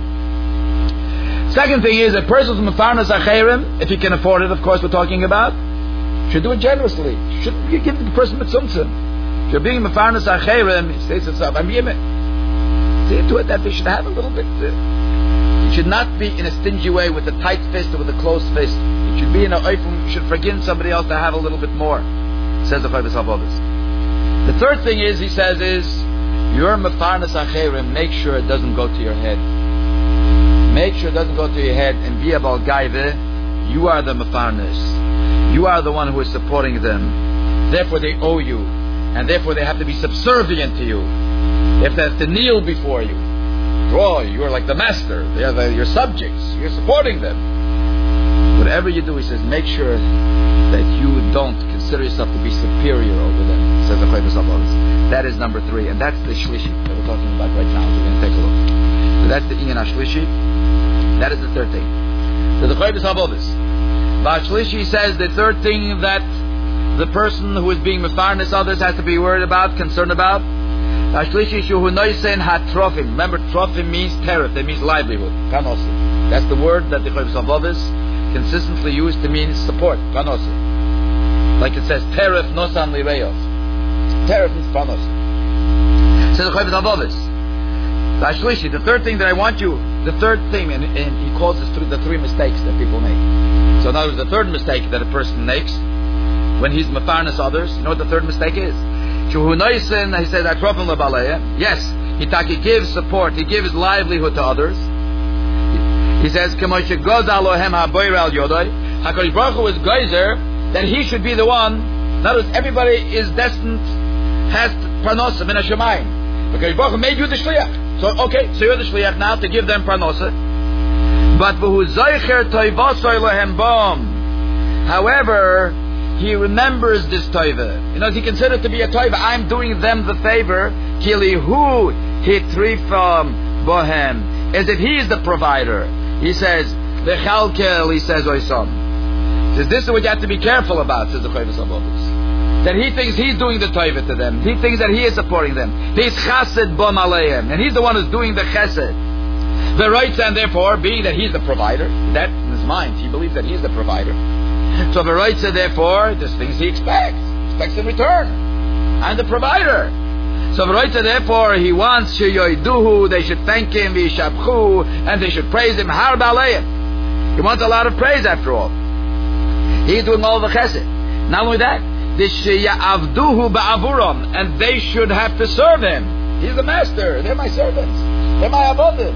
[SPEAKER 1] Second thing is, a person's mefarnes acherim, if he can afford it, of course we're talking about, should do it generously. Shouldn't you give the person mitzumtzim. If you're being mefarnes acherim, he says to himself, I'm yimit. See to it that they should have a little bit. Uh, it should not be in a stingy way with a tight fist or with a closed fist. It should be in a oifum, should forgive somebody else to have a little bit more, says the Chavis Avos. The third thing is, he says, is your mefarnes acherim, make sure it doesn't go to your head. Make sure it doesn't go to your head and be about gaive. You are the mefarnes. You are the one who is supporting them. Therefore they owe you. And therefore they have to be subservient to you. They have to, have to kneel before you. Oh, you're like the master. They are the, your subjects. You're supporting them. Whatever you do, he says, make sure that you don't consider yourself to be superior over them, says the Chavis Avos. That is number three. And that's the shlishi that we're talking about right now. So we're going to take a look. So that's the inyan shlishi. That is the third thing. So the Chavis Avos. Vashlishi says the third thing that the person who is being mefarnes others has to be worried about, concerned about. Vashlishi shuhu noisen hatrofim. Remember, trofim means teref. That means livelihood. Panosim. That's the word that the Chavis Avos consistently used to mean support. Panosim. Like it says, teref nosan lireos. Teref means panosim. Says the Chavis Avos. Vashlishi, the third thing that I want you, the third thing, and, and he calls this through the three mistakes that people make. So in other words, the third mistake that a person makes when he's mefarnes others, you know what the third mistake is? Shuhu noisen, he says, atrofim lebalei. Yes, he, he gives support, he gives livelihood to others. He says, HaKadosh Baruch Hu is geyser, that he should be the one. In other words, everybody is destined, has parnosa min hashemayim. HaKadosh Baruch Hu made you the shliach. So, okay, so you're the shliach now to give them parnosa. But v'hu zeicher toivasoi lehem bom. However, he remembers this toiva. You know, he considers it to be a toiva. I'm doing them the favor. Kili hu hitrifam bohem. As if he is the provider. He says, v'chalkel, he says, oisam. He says, this is what you have to be careful about, says the Chavis Avos. That he thinks he's doing the toiva to them. He thinks that he is supporting them. He's chesed bom aleim. And he's the one who's doing the chesed. The rights, and therefore, being that he's the provider, that in his mind, he believes that he's the provider. So V'roitza, therefore, there's things he expects. Expects in return. I'm the provider. So V'roitza, therefore, he wants sheyoiduhu, they should thank him, v'yishabchu, and they should praise him, har ba'aleim. He wants a lot of praise after all. He's doing all the chesed. Not only that, Avduhu ba'avuram, and they should have to serve him. He's the master. They're my servants. They're my avodim.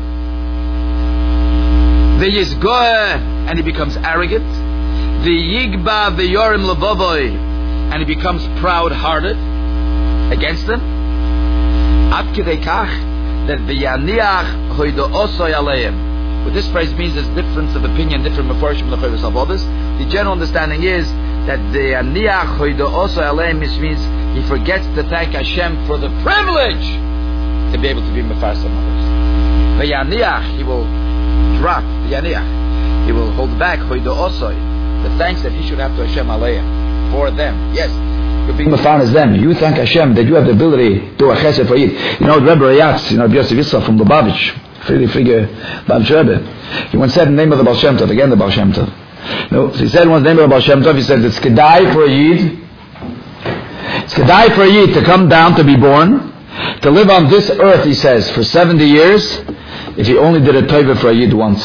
[SPEAKER 1] The yizgoeh, and he becomes arrogant. The yigba v'yorim levovoi, and he becomes proud-hearted against them. Ad kidei kach, that the yaniach hoido osoi aleim. What this phrase means is difference of opinion, different meforshim l'choyves avodas. The general understanding is that the aniach hoido osoi aleim means he forgets to thank Hashem for the privilege to be able to be mefarsam others. The yaniach, he will drop the yaniach. He will hold back hoido osoi, the thanks that he should have to Hashem aleim for them. Yes. You're being mefarnas them. You thank Hashem that you have the ability to do a chesed for Yid. You know, Rebbe Rayatz, you know, Yosef Yitzchak from Lubavitch, really figure Baal Rebbe. He once said in the name of the Baal Shem Tov, again the Baal Shem Tov. No, so he said once the name of the Baal Shem Tov, he said it's kedai for a Yid. It's kedai for a Yid to come down to be born, to live on this earth, he says, for seventy years, if he only did a tova for a Yid once.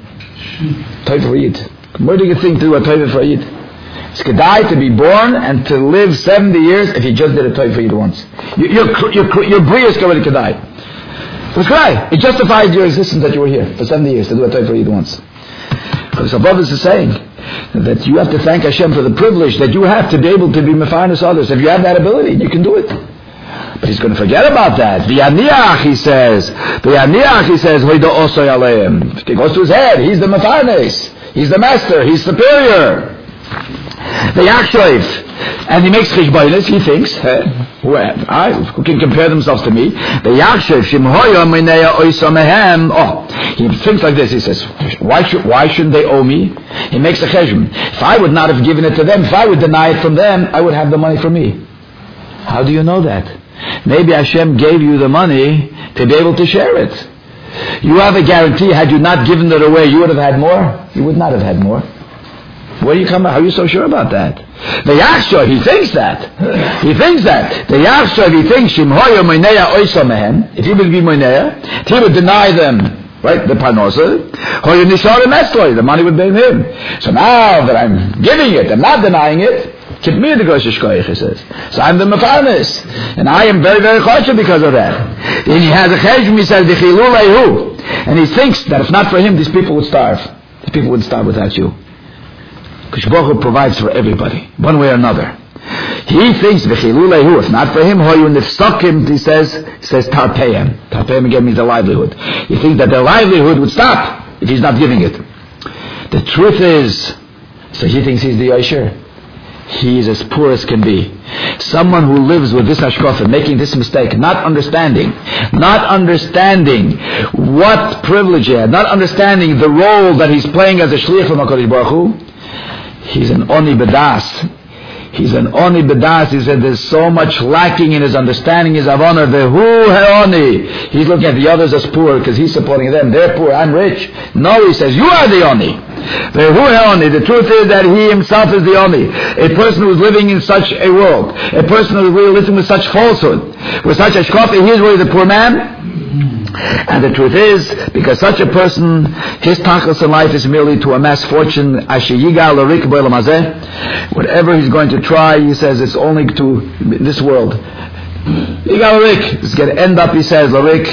[SPEAKER 1] Tova for a Yid. What do you think to do a tova for a Yid? It's kedai to be born and to live seventy years if you just did a tov for you once. Your your your, your bria is already kedai. It was kedai. It justified your existence that you were here for seventy years to do a tov for you once. Because above is saying that you have to thank Hashem for the privilege that you have to be able to be mefarnas others. If you have that ability, you can do it. But he's going to forget about that. The aniach, he says. The aniach, he says. Hoido osoi aleim. It goes to his head. He's the mefarnes. He's the master. He's superior. The Yakshoif, and he makes chishbonis, he thinks, hey, who, I, who can compare themselves to me? The Yakshoif, Shimhoya Mineya Oisamehem. Oh, he thinks like this, he says, why, should, why shouldn't they owe me? He makes a cheshbon. If I would not have given it to them, if I would deny it from them, I would have the money for me. How do you know that? Maybe Hashem gave you the money to be able to share it. You have a guarantee, had you not given it away, you would have had more? You would not have had more. Where do you come? How are you so sure about that? The Yachshov, he thinks that. He thinks that. The Yachshov, he thinks, Shimhoya Moineya Oisa Mehem, if he would be Moineya, if he would deny them, right, the Parnosa, Hoya Nishar Mesloi, the money would be him. So now that I'm giving it, I'm not denying it, keep me the Goshe Shkoich, he says. So I'm the Mefarnes. And I am very, very cautious because of that. And he has a cheshbon, he says, V'chilu leihu. And he thinks that if not for him, these people would starve. These people would starve without you. Because Baruch Hu provides for everybody, one way or another. He thinks, V'chilu leihu, if not for him, Hoyu nifsakim, he says, he says, Tarpeim. Tarpeim again means their livelihood. He thinks that their livelihood would stop if he's not giving it. The truth is, so he thinks he's the Yosher. He is as poor as can be. Someone who lives with this hashkafa, making this mistake, not understanding, not understanding what privilege he had, not understanding the role that he's playing as a shliach from HaKadosh Baruch Hu, he's an oni bedas. He's an oni bedas. He said there's so much lacking in his understanding, his avona. Vehu heoni. He's looking at the others as poor because he's supporting them. They're poor. I'm rich. No, he says, you are the oni. Vehu heoni. The truth is that he himself is the oni. A person who's living in such a world, a person who's really living with such falsehood, with such a shkofa, he is really the poor man. And the truth is, because such a person, his tachlis in life is merely to amass fortune. Whatever he's going to try, he says, it's only to this world. It's going to end up, he says,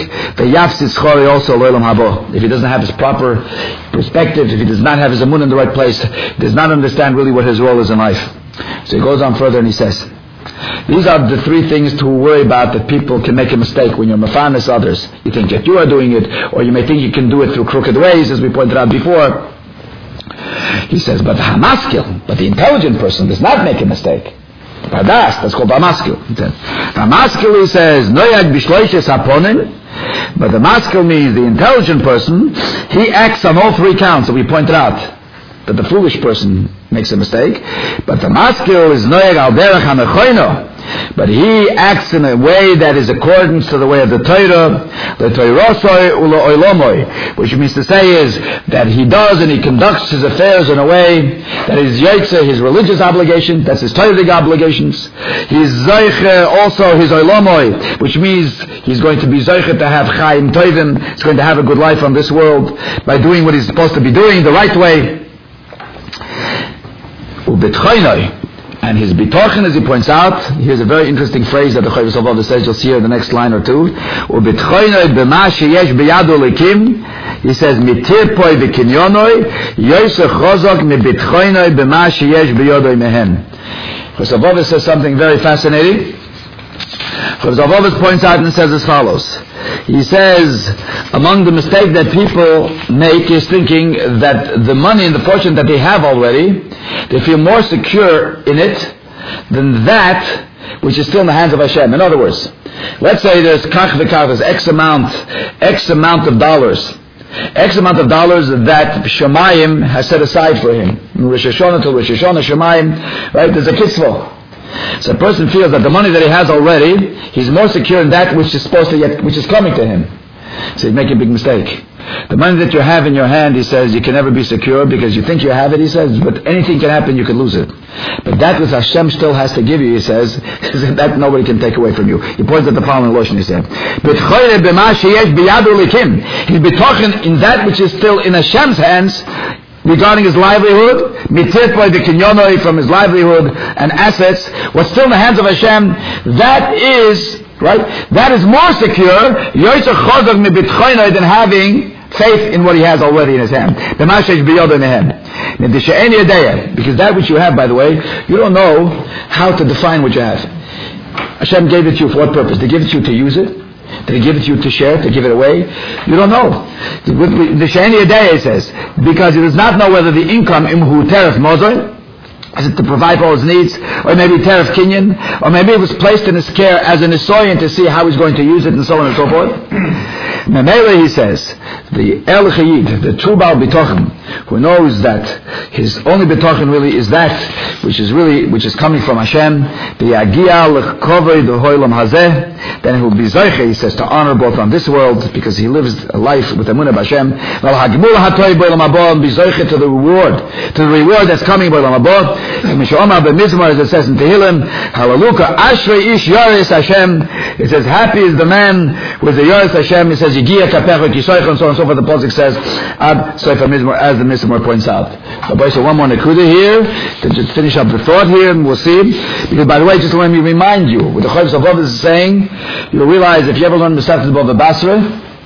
[SPEAKER 1] if he doesn't have his proper perspective, if he does not have his amun in the right place, does not understand really what his role is in life. So he goes on further and he says, these are the three things to worry about that people can make a mistake when you're mefarnes others. You think that you are doing it, or you may think you can do it through crooked ways, as we pointed out before. He says, but the hamaskil, but the intelligent person does not make a mistake. Pardas, that's called hamaskil. The hamaskil, he says, noyag bishloishes haponim, but the maskil means the intelligent person, he acts on all three counts that we pointed out. That the foolish person makes a mistake, but the maskil is noyeg al derech hanechoino. But he acts in a way that is accordance to the way of the Torah, the Torah, which means to say is that he does and he conducts his affairs in a way that is Yetzer, his religious obligation, that's his Torah obligations. He's Zeiche also his Oilomoy, which means he's going to be Zeiche to have Chaim Tovim, he's going to have a good life on this world by doing what he's supposed to be doing the right way. Ubetchoinoi. And his bitochen, as he points out, here's a very interesting phrase that the Chovos HaLevavos says, you'll see here in the next line or two. Ubetchoinoi b'ma sheyesh b'yado lekim. He says, mitirpoi v'kinyonoi, yosech chozok mibitchoinoi b'ma sheyesh b'yodoi mehen. Chovos HaLevavos says something very fascinating. Chovos HaLevavos points out and says as follows. He says, among the mistake that people make is thinking that the money and the fortune that they have already, they feel more secure in it than that which is still in the hands of Hashem. In other words, let's say there's kach v'kach, there's X amount, X amount of dollars. X amount of dollars that Shemayim has set aside for him. From Rosh Hashanah to Rosh Hashanah, Shemayim, right, there's a kitzvah. So a person feels that the money that he has already, he's more secure in that which is supposed to get, which is coming to him. So he's making a big mistake. The money that you have in your hand, he says, you can never be secure because you think you have it, he says, but anything can happen, you can lose it. But that which Hashem still has to give you, he says, that nobody can take away from you. He points at the following lotion, he said, he's betochen in that which is still in Hashem's hands, regarding his livelihood, mitirpoi the kinyonoi, from his livelihood and assets, what's still in the hands of Hashem, that is, right, that is more secure, yosech chozok mibitchoinoi, than having faith in what he has already in his hand. Because that which you have, by the way, you don't know how to define what you have. Hashem gave it to you for what purpose? They give it to you to use it? Did he give it to you to share, to give it away? You don't know. The Sheni Adaya says, because he does not know whether the income, imhu teref mozoi, is it to provide for all his needs, or maybe teref kinyan, or maybe it was placed in his care as an historian to see how he's going to use it, and so on and so forth. Memele, he says, the El Chayid, the true Baal Bitochen, who knows that his only Bitochen really is that which is really, which is coming from Hashem, the Yagia L'Kovei the Hoilam Hazeh, then he will be Zoiche, he says, to honor both on this world, because he lives a life with Emunah B'Hashem, Val Hagmul HaToi B'Olam Haba, and be Zoiche to the reward, to the reward that's coming B'Olam Haba. Mishomar B'Mizmor, as it says in Tehillim, Hallelujah, Ashrei Ish Yoris Hashem, it says, happy is the man with the Yoris Hashem, it says, Yigia Kapecha Kisoich, and so on and so forth, the Pasuk says, Ad Sofer Mizmor, as the Mizmor points out. But so one more Nakuda here, to just finish up the thought here, and we'll see, because by the way, just let me remind you, what the Chovos HaLevavos is saying, you'll realize, if you ever learn Mesachtes Bava Basra,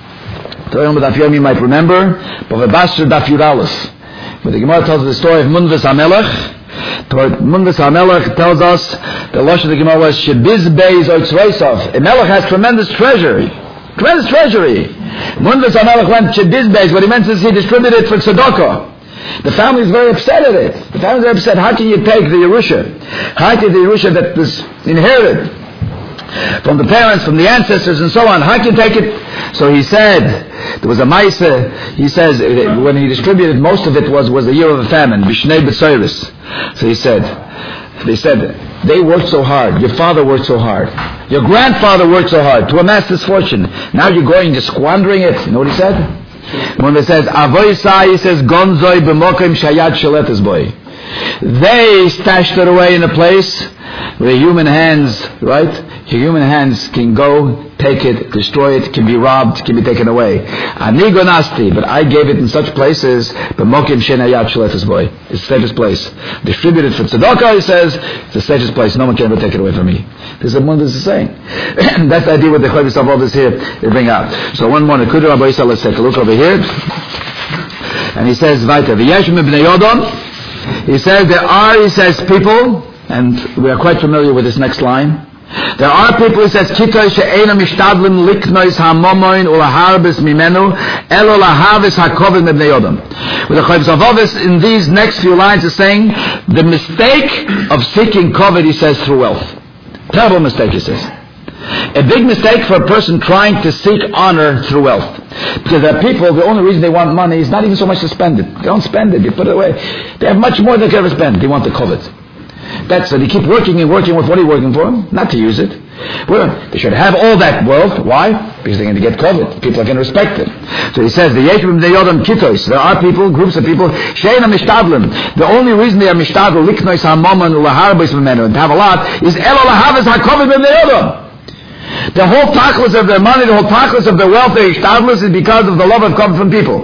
[SPEAKER 1] Daf Yomi you might remember, Bava Basra Daf Yud Aleph, but the Gemara tells us the story of Munves HaMelech. Munves HaMelech tells us, the Lashon of the Gemara was, Shebiz Beis Oitzreisav. A Melech has tremendous treasury. Tremendous treasury. Munves HaMelech went Shebiz Beis. What he meant is he distributed it for tzedakah. The family is very upset at it. The family is very upset. How can you take the Yerusha? How can the Yerusha that was inherited from the parents, from the ancestors, and so on, how can you take it? So he said, there was a Maisa, he says, when he distributed, most of it was, was the year of a famine, Bishnei B'Tzoris. So he said, they said, they worked so hard, your father worked so hard, your grandfather worked so hard to amass this fortune. Now you're going, just squandering it. You know what he said? When he says, Avoisai, he says, Gonzoi b'mokim shayad shaletes boy. They stashed it away in a place where human hands, right? Human hands can go, take it, destroy it, can be robbed, can be taken away. Ani gonasti, but I gave it in such places, b'mokim shenayat shaletes boy. It's the safest place. Distributed for tzedakah, he says, it's the safest place. No one can ever take it away from me. This is what this is saying. That's the idea what the Chovos HaLevavos here they bring out. So one more Nekuda Rabbi Yisrael, let's take a look over here. And he says, Vaita, v'yesh m'bnei Yodom. He says, there are, he says, people, and we are quite familiar with this next line. There are people, he says, Kitoi she'ena mishtadlim liknois hamomoin ulaharbis mimenu elo laharvis hakovim m'bnei Yodom. With the Chovos HaLevavos in these next few lines is saying, the mistake of seeking covet, he says, through wealth. Terrible mistake, he says. A big mistake for a person trying to seek honor through wealth. Because there are people, the only reason they want money is not even so much to spend it. They don't spend it, they put it away. They have much more than they can ever spend. They want the covet. That's so they keep working and working with what are you working for? Not to use it. Well, they should have all that wealth. Why? Because they're going to get covered. People are going to respect them. So he says, the Yeshvim the Yodam Kitos. There are people, groups of people, Sheina Mishtadlim. The only reason they are Mishtadl, Liknois HaMoman, Laharbis Memenu, and to have a lot, is Elo Lahavas HaKovid Ben Yodam. The whole tachlis of their money, the whole tachlis of their wealth, their Ishtadlis, is because of the love of covered from people.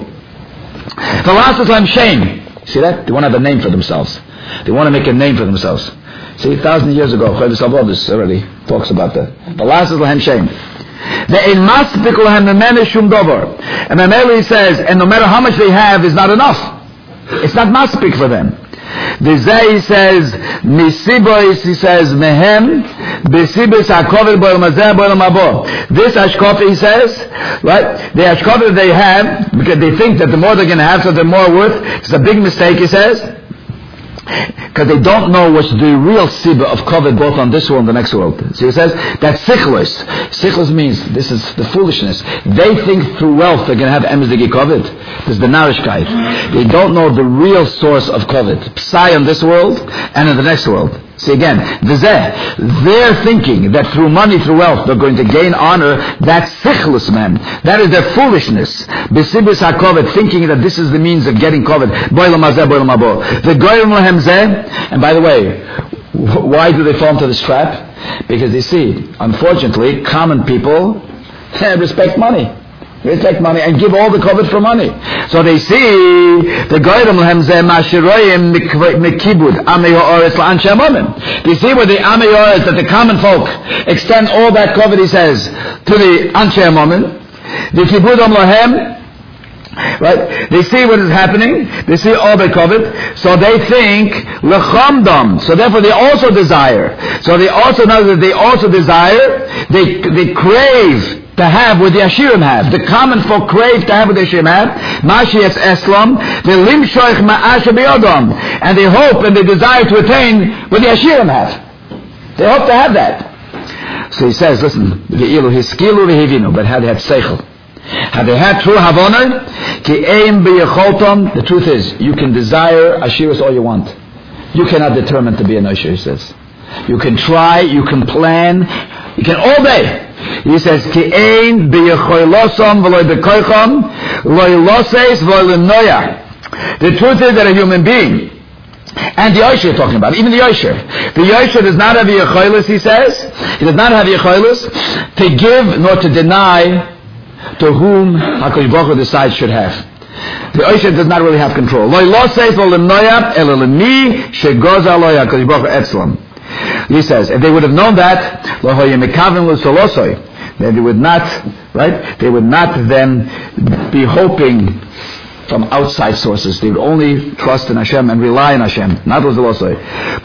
[SPEAKER 1] The last is I'm shame. See that? They want to have a name for themselves. They want to make a name for themselves. See, a thousand years ago, Chavis Avodas already talks about that. The last is Lahem Shem. The Eimas Pikulahem Memene Shum Dover. And Memele says, and no matter how much they have, is not enough. It's not maspik for them. The Zay says, Misibois, he says, Mehem, Besibis HaKovet Boil Mazeh Boil Mabo. This Ashkofa, he says, right, the Ashkofa they have, because they think that the more they're going to have, so they're more worth. It's a big mistake, he says. Because they don't know what's the real sibah of covet both on this world and the next world. So he says that sichlos. Sichlos means this is the foolishness. They think through wealth they're going to have emes de covet. This is the narishkeit. They don't know the real source of covet. Psi on this world and in the next world. See again, they're thinking that through money, through wealth, they're going to gain honor. That's sichlos, man. That is their foolishness. Besibis hakovet, thinking that this is the means of getting covet. Boilam hazeh, boilam habo. The goyim lahem zeh. And by the way, why do they fall into this trap? Because they see, unfortunately, common people respect money. They take money and give all the covet for money. So they see the goyim lahem zeh mashiroyim mikibud amei ha'oretz la'anshe hamonim. They see where the amei ha'oretz, that the common folk extend all that covet, he says, to the anshe hamonim. The kibudam lahem. Right? They see what is happening. They see all the covet. So they think lechamdam. So therefore they also desire. So they also know that they also desire. They they crave to have what the Ashirim have. The common folk crave to have what the Ashirim have. Mashiach Eslam. The limshoich ma'asha biyodam. And they hope and they desire to attain what the Ashirim have. They hope to have that. So he says, listen, v'ilu hiskilu v'hivinu, but had they had seichel. Had they had true havonah, ki eim b'yecholtam, the truth is, you can desire Ashiris all you want. You cannot determine to be an Ashir, he says. You can try, you can plan, you can all day. He says, ki ein b'yechoilosam v'loy b'koicham, loy loses v'loy noya. The truth is that a human being, and the Yosher you're talking about, even the Yosher. The Yosher does not have yechoilis, he says. He does not have yechoilis to give nor to deny to whom HaKadosh Baruch Hu decides should have. The Yosher does not really have control. Loy loses v'loy noya, elo l'mi shegoza loy HaKadosh Baruch Hu etzlam. He says, if they would have known that, then they would not, right? They would not then be hoping from outside sources. They would only trust in Hashem and rely on Hashem. Not was the Losoi.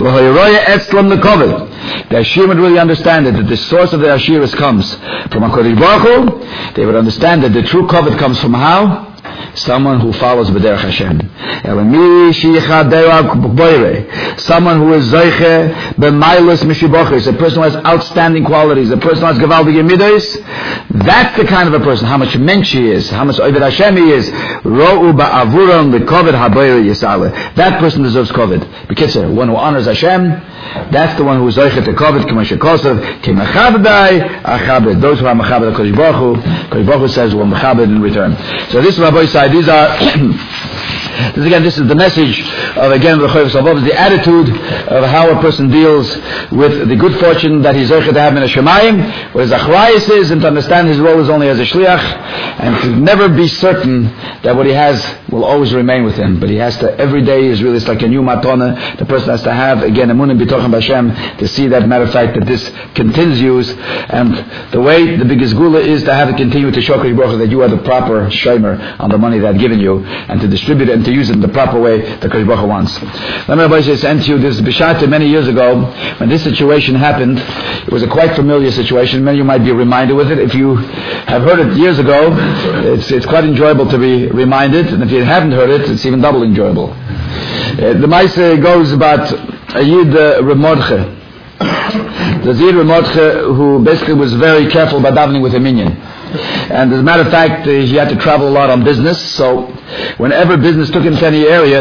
[SPEAKER 1] The Ashir would really understand it, that the source of the Ashiris comes from HaKadosh Baruch Hu. They would understand that the true covet comes from how? Someone who follows B'derech Hashem. Someone who is Zeiche B'mailus Mishibochis, a person who has outstanding qualities, a person who has Gevaldige Midos. That's the kind of a person, how much mensch he is, how much Ovid Hashem he is. Ro'u Ba'avuram L'Kovid Habayr Yisale. That person deserves Kovid. B'kitzer, one who honors Hashem, that's the one who is Zeiche to Kovid, K'mashe Kosav, K'machabdai, Achabed. Those who are Machabed HaKadosh Baruch Hu, HaKadosh Baruch Hu says, will Machabed in return. So this is Rabbi Side. These are, this again, this is the message of, again, the Choyv Savov, the attitude of how a person deals with the good fortune that he's Zeiche to have in a Shemayim, what his Achrayis is, and to understand his role is only as a Shliach, and to never be certain that what he has will always remain with him. But he has to, every day is really, it's like a new matona. The person has to have, again, Emunim B'tochen B'Hashem, to see that, matter of fact, that this continues, and the way the biggest gula is to have it continue to show HaKadosh Baruch Hu that you are the proper shomer on the money that I've given you, and to distribute it and to use it in the proper way that HaKadosh Baruch Hu wants. Let me Rabbi say, sent to you this B'shata many years ago, when this situation happened. It was a quite familiar situation. Many of you might be reminded with it. If you have heard it years ago, it's, it's quite enjoyable to be reminded, and if you haven't heard it, it's even double enjoyable. Uh, the Maaseh goes about a Yid uh, Remordche. The Yid Remordche, who basically was very careful about davening with a minyan. And as a matter of fact, uh, he had to travel a lot on business, so whenever business took him to any area,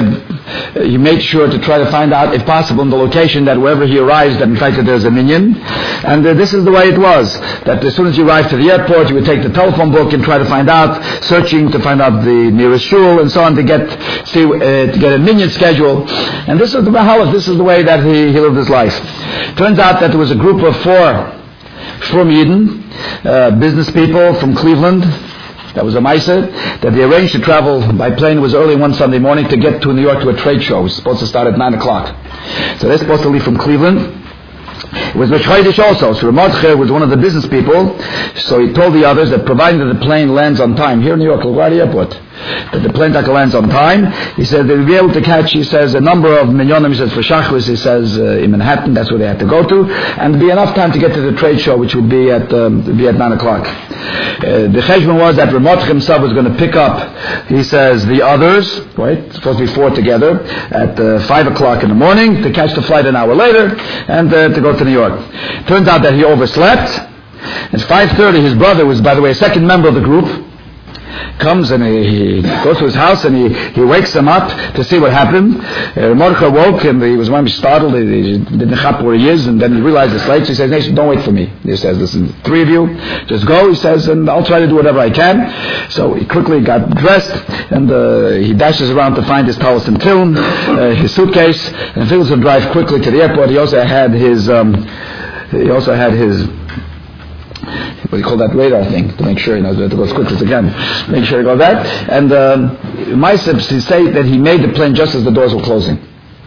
[SPEAKER 1] uh, he made sure to try to find out, if possible, in the location that wherever he arrives, that in fact that there's a minyan. And uh, this is the way it was, that as soon as you arrived to the airport, you would take the telephone book and try to find out, searching to find out the nearest shul and so on, to get see, uh, to get a minyan schedule. And this is the Mahalach, this is the way that he, he lived his life. Turns out that there was a group of four from Yidden, uh, business people from Cleveland. That was a Maisa, that they arranged to travel by plane. It was early one Sunday morning to get to New York to a trade show. It was supposed to start at nine o'clock. So they're supposed to leave from Cleveland. It was Meshchodesh also. So Ramotcher was one of the business people. So he told the others that providing that the plane lands on time, here in New York, LaGuardia Airport, that the plane lands on time, he said they'll be able to catch, he says, a number of minyanim, he says, for Shachris, he says, uh, in Manhattan, that's where they had to go to, and there'd be enough time to get to the trade show, which would be at um, be at nine o'clock. Uh, the cheshbon was that Ramotcher himself was going to pick up, he says, the others, right, it's supposed to be four together, at uh, five o'clock in the morning, to catch the flight an hour later, and uh, to go to New York. Turns out that he overslept. At five thirty, his brother was, by the way, a second member of the group, comes and he, he goes to his house and he, he wakes him up to see what happened. Uh, Mordechai woke and he was maybe startled. He, he didn't know where he is, and then he realized it's late. So he says, "Nation, don't wait for me." He says, "Listen, three of you, just go." He says, "And I'll try to do whatever I can." So he quickly got dressed and uh, he dashes around to find his talis and film, uh, his suitcase, and feels to drive quickly to the airport. He also had his, um, he also had his. What do you call that, radar thing, to make sure he knows where to go as quick as he can. Make sure he goes that. And um, Maisebs, he say that he made the plane just as the doors were closing.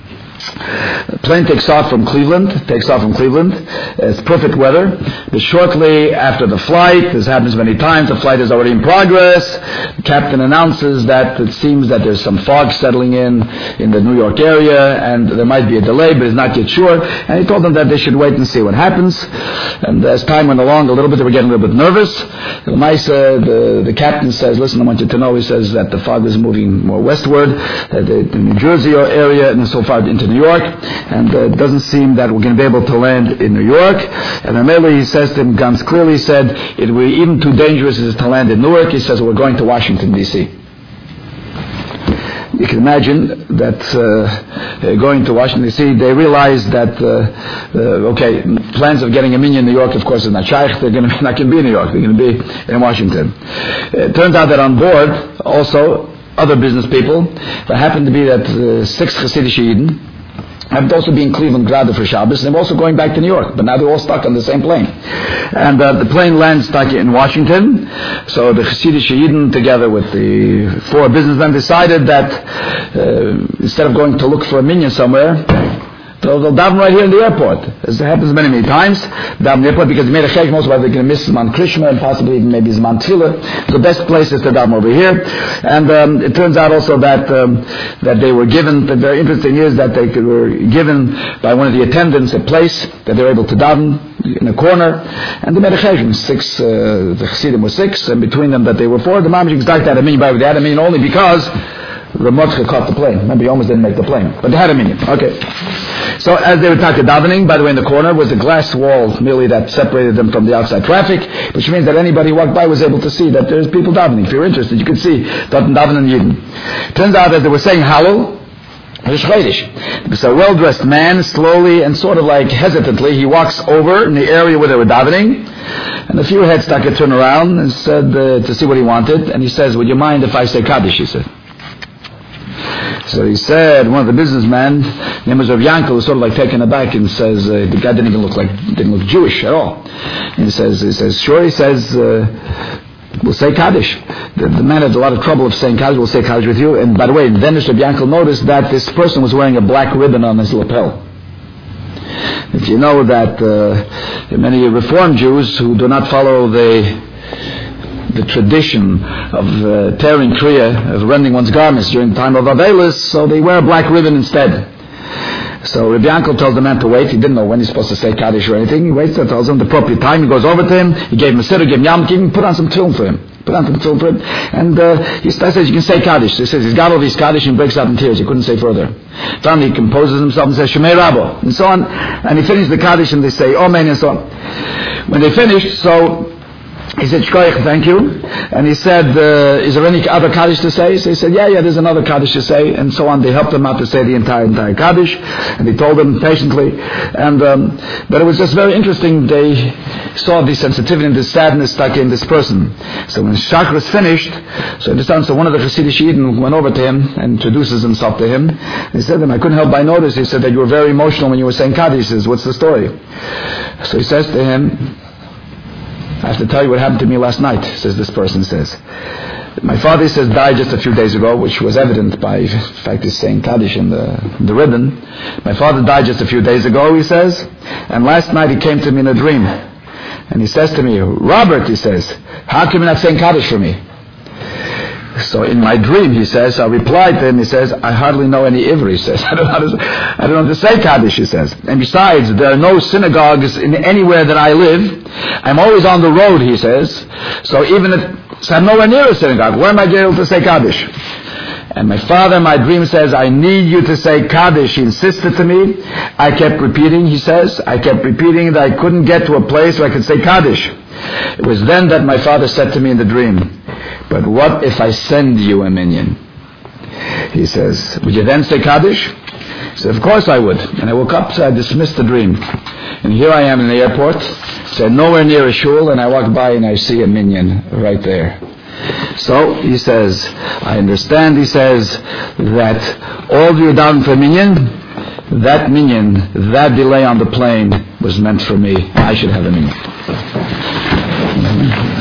[SPEAKER 1] The plane takes off from Cleveland, takes off from Cleveland. It's perfect weather. But shortly after the flight, this happens many times, the flight is already in progress. The captain announces that it seems that there's some fog settling in in the New York area, and there might be a delay, but it's not yet sure. And he told them that they should wait and see what happens. And as time went along a little bit, they were getting a little bit nervous. The, the, the captain says, "Listen, I want you to know," he says, "that the fog is moving more westward, uh, the, the New Jersey area, and so far into New York, and uh, it doesn't seem that we're going to be able to land in New York." And immediately he says to him, Ganz clearly said, "It will be even too dangerous as to land in Newark." He says, "We're going to Washington, D C" You can imagine that uh, going to Washington, D C, they realized that, uh, uh, okay, plans of getting a minyan in New York, of course, is not shaykh. They're going to, not going to be in New York. They're going to be in Washington. It turns out that on board, also, other business people, there happened to be that uh, six Hasidic Yidden happened to also be in Cleveland Grada for Shabbos, and they were also going back to New York, but now they're all stuck on the same plane. And uh, the plane lands stuck in Washington, so the Hasidic Yidden, together with the four businessmen, decided that uh, instead of going to look for a minyan somewhere, they'll, they'll daven right here in the airport. As it happens many, many times, daven in the airport, because they made a cheshbon also why they're going to miss Zman Krishma and possibly even maybe Zman Tefillah. The best place is to daven over here. And um, it turns out also that um, that they were given, the very interesting is that they were given by one of the attendants a place that they were able to daven in a corner, and they made a cheshbon. Six, uh, the Chassidim were six, and between them that they were four. The Mamish exactly had a minyan, but they had a minyan only because Ramotcha caught the plane. Remember, he almost didn't make the plane, but they had a minyan. Okay. So as they were talking davening, by the way, in the corner was a glass wall merely that separated them from the outside traffic, which means that anybody who walked by was able to see that there's people davening. If you're interested, you could see that davening Yidden. Turns out that they were saying Hallel. So a well-dressed man, slowly and sort of like hesitantly, he walks over in the area where they were davening, and a few heads started to turn around and said uh, to see what he wanted, and he says, "Would you mind if I say Kaddish?" he said. So he said, one of the businessmen, name was Rav Yankel, was sort of like taken aback and says, uh, the guy didn't even look like, didn't look Jewish at all. And he says, he says, sure, he says, uh, we'll say Kaddish. The, the man had a lot of trouble of saying Kaddish, we'll say Kaddish with you. And by the way, then Rav Yankel noticed that this person was wearing a black ribbon on his lapel. If you know that uh, many Reform Jews who do not follow the the tradition of uh, tearing kriya, of rending one's garments during the time of Avelis, so they wear a black ribbon instead. So Rabbi Yankel tells the man to wait. He didn't know when he's supposed to say Kaddish or anything. He waits, tells him the appropriate time. He goes over to him. He gave him a siddur, gave him yam, gave him, put on some tefillin for him. Put on some tefillin for him. And uh, he says, you can say Kaddish. He says, he's got all these Kaddish and breaks out in tears. He couldn't say further. Finally, he composes himself and says, Shemei Rabbo, and so on. And he finishes the Kaddish and they say, Amen, and so on. When they finished, so He said, Shkoyach, thank you. And he said, uh, is there any other Kaddish to say? So he said, yeah, yeah, there's another Kaddish to say. And so on. They helped him out to say the entire, entire Kaddish. And he told them patiently. And, um, but it was just very interesting. They saw the sensitivity and the sadness stuck in this person. So when Shachris finished, so understand, so one of the Hasidic Yidden went over to him and introduces himself to him. And he said to him, I couldn't help but notice, he said that you were very emotional when you were saying Kaddish. He says, what's the story? So he says to him, I have to tell you what happened to me last night, says this person, says. My father, says, died just a few days ago, which was evident by the fact he's saying Kaddish in the, in the ribbon. My father died just a few days ago, he says, and last night he came to me in a dream. And he says to me, Robert, he says, how come you're not saying Kaddish for me? So in my dream, he says, I replied to him, he says, I hardly know any Ivri, he says. I don't know how to, I don't know how to say Kaddish, he says. And besides, there are no synagogues in anywhere that I live. I'm always on the road, he says. So even if, so I'm nowhere near a synagogue. Where am I able to say Kaddish? And my father in my dream says, I need you to say Kaddish. He insisted to me. I kept repeating, he says. I kept repeating that I couldn't get to a place where I could say Kaddish. It was then that my father said to me in the dream, but what if I send you a minyan? He says, would you then say Kaddish? He said, of course I would. And I woke up, so I dismissed the dream. And here I am in the airport, so nowhere near a shul, and I walk by and I see a minyan right there. So he says, I understand, he says, that all you down for minyan, that minyan, that delay on the plane was meant for me. I should have a minyan.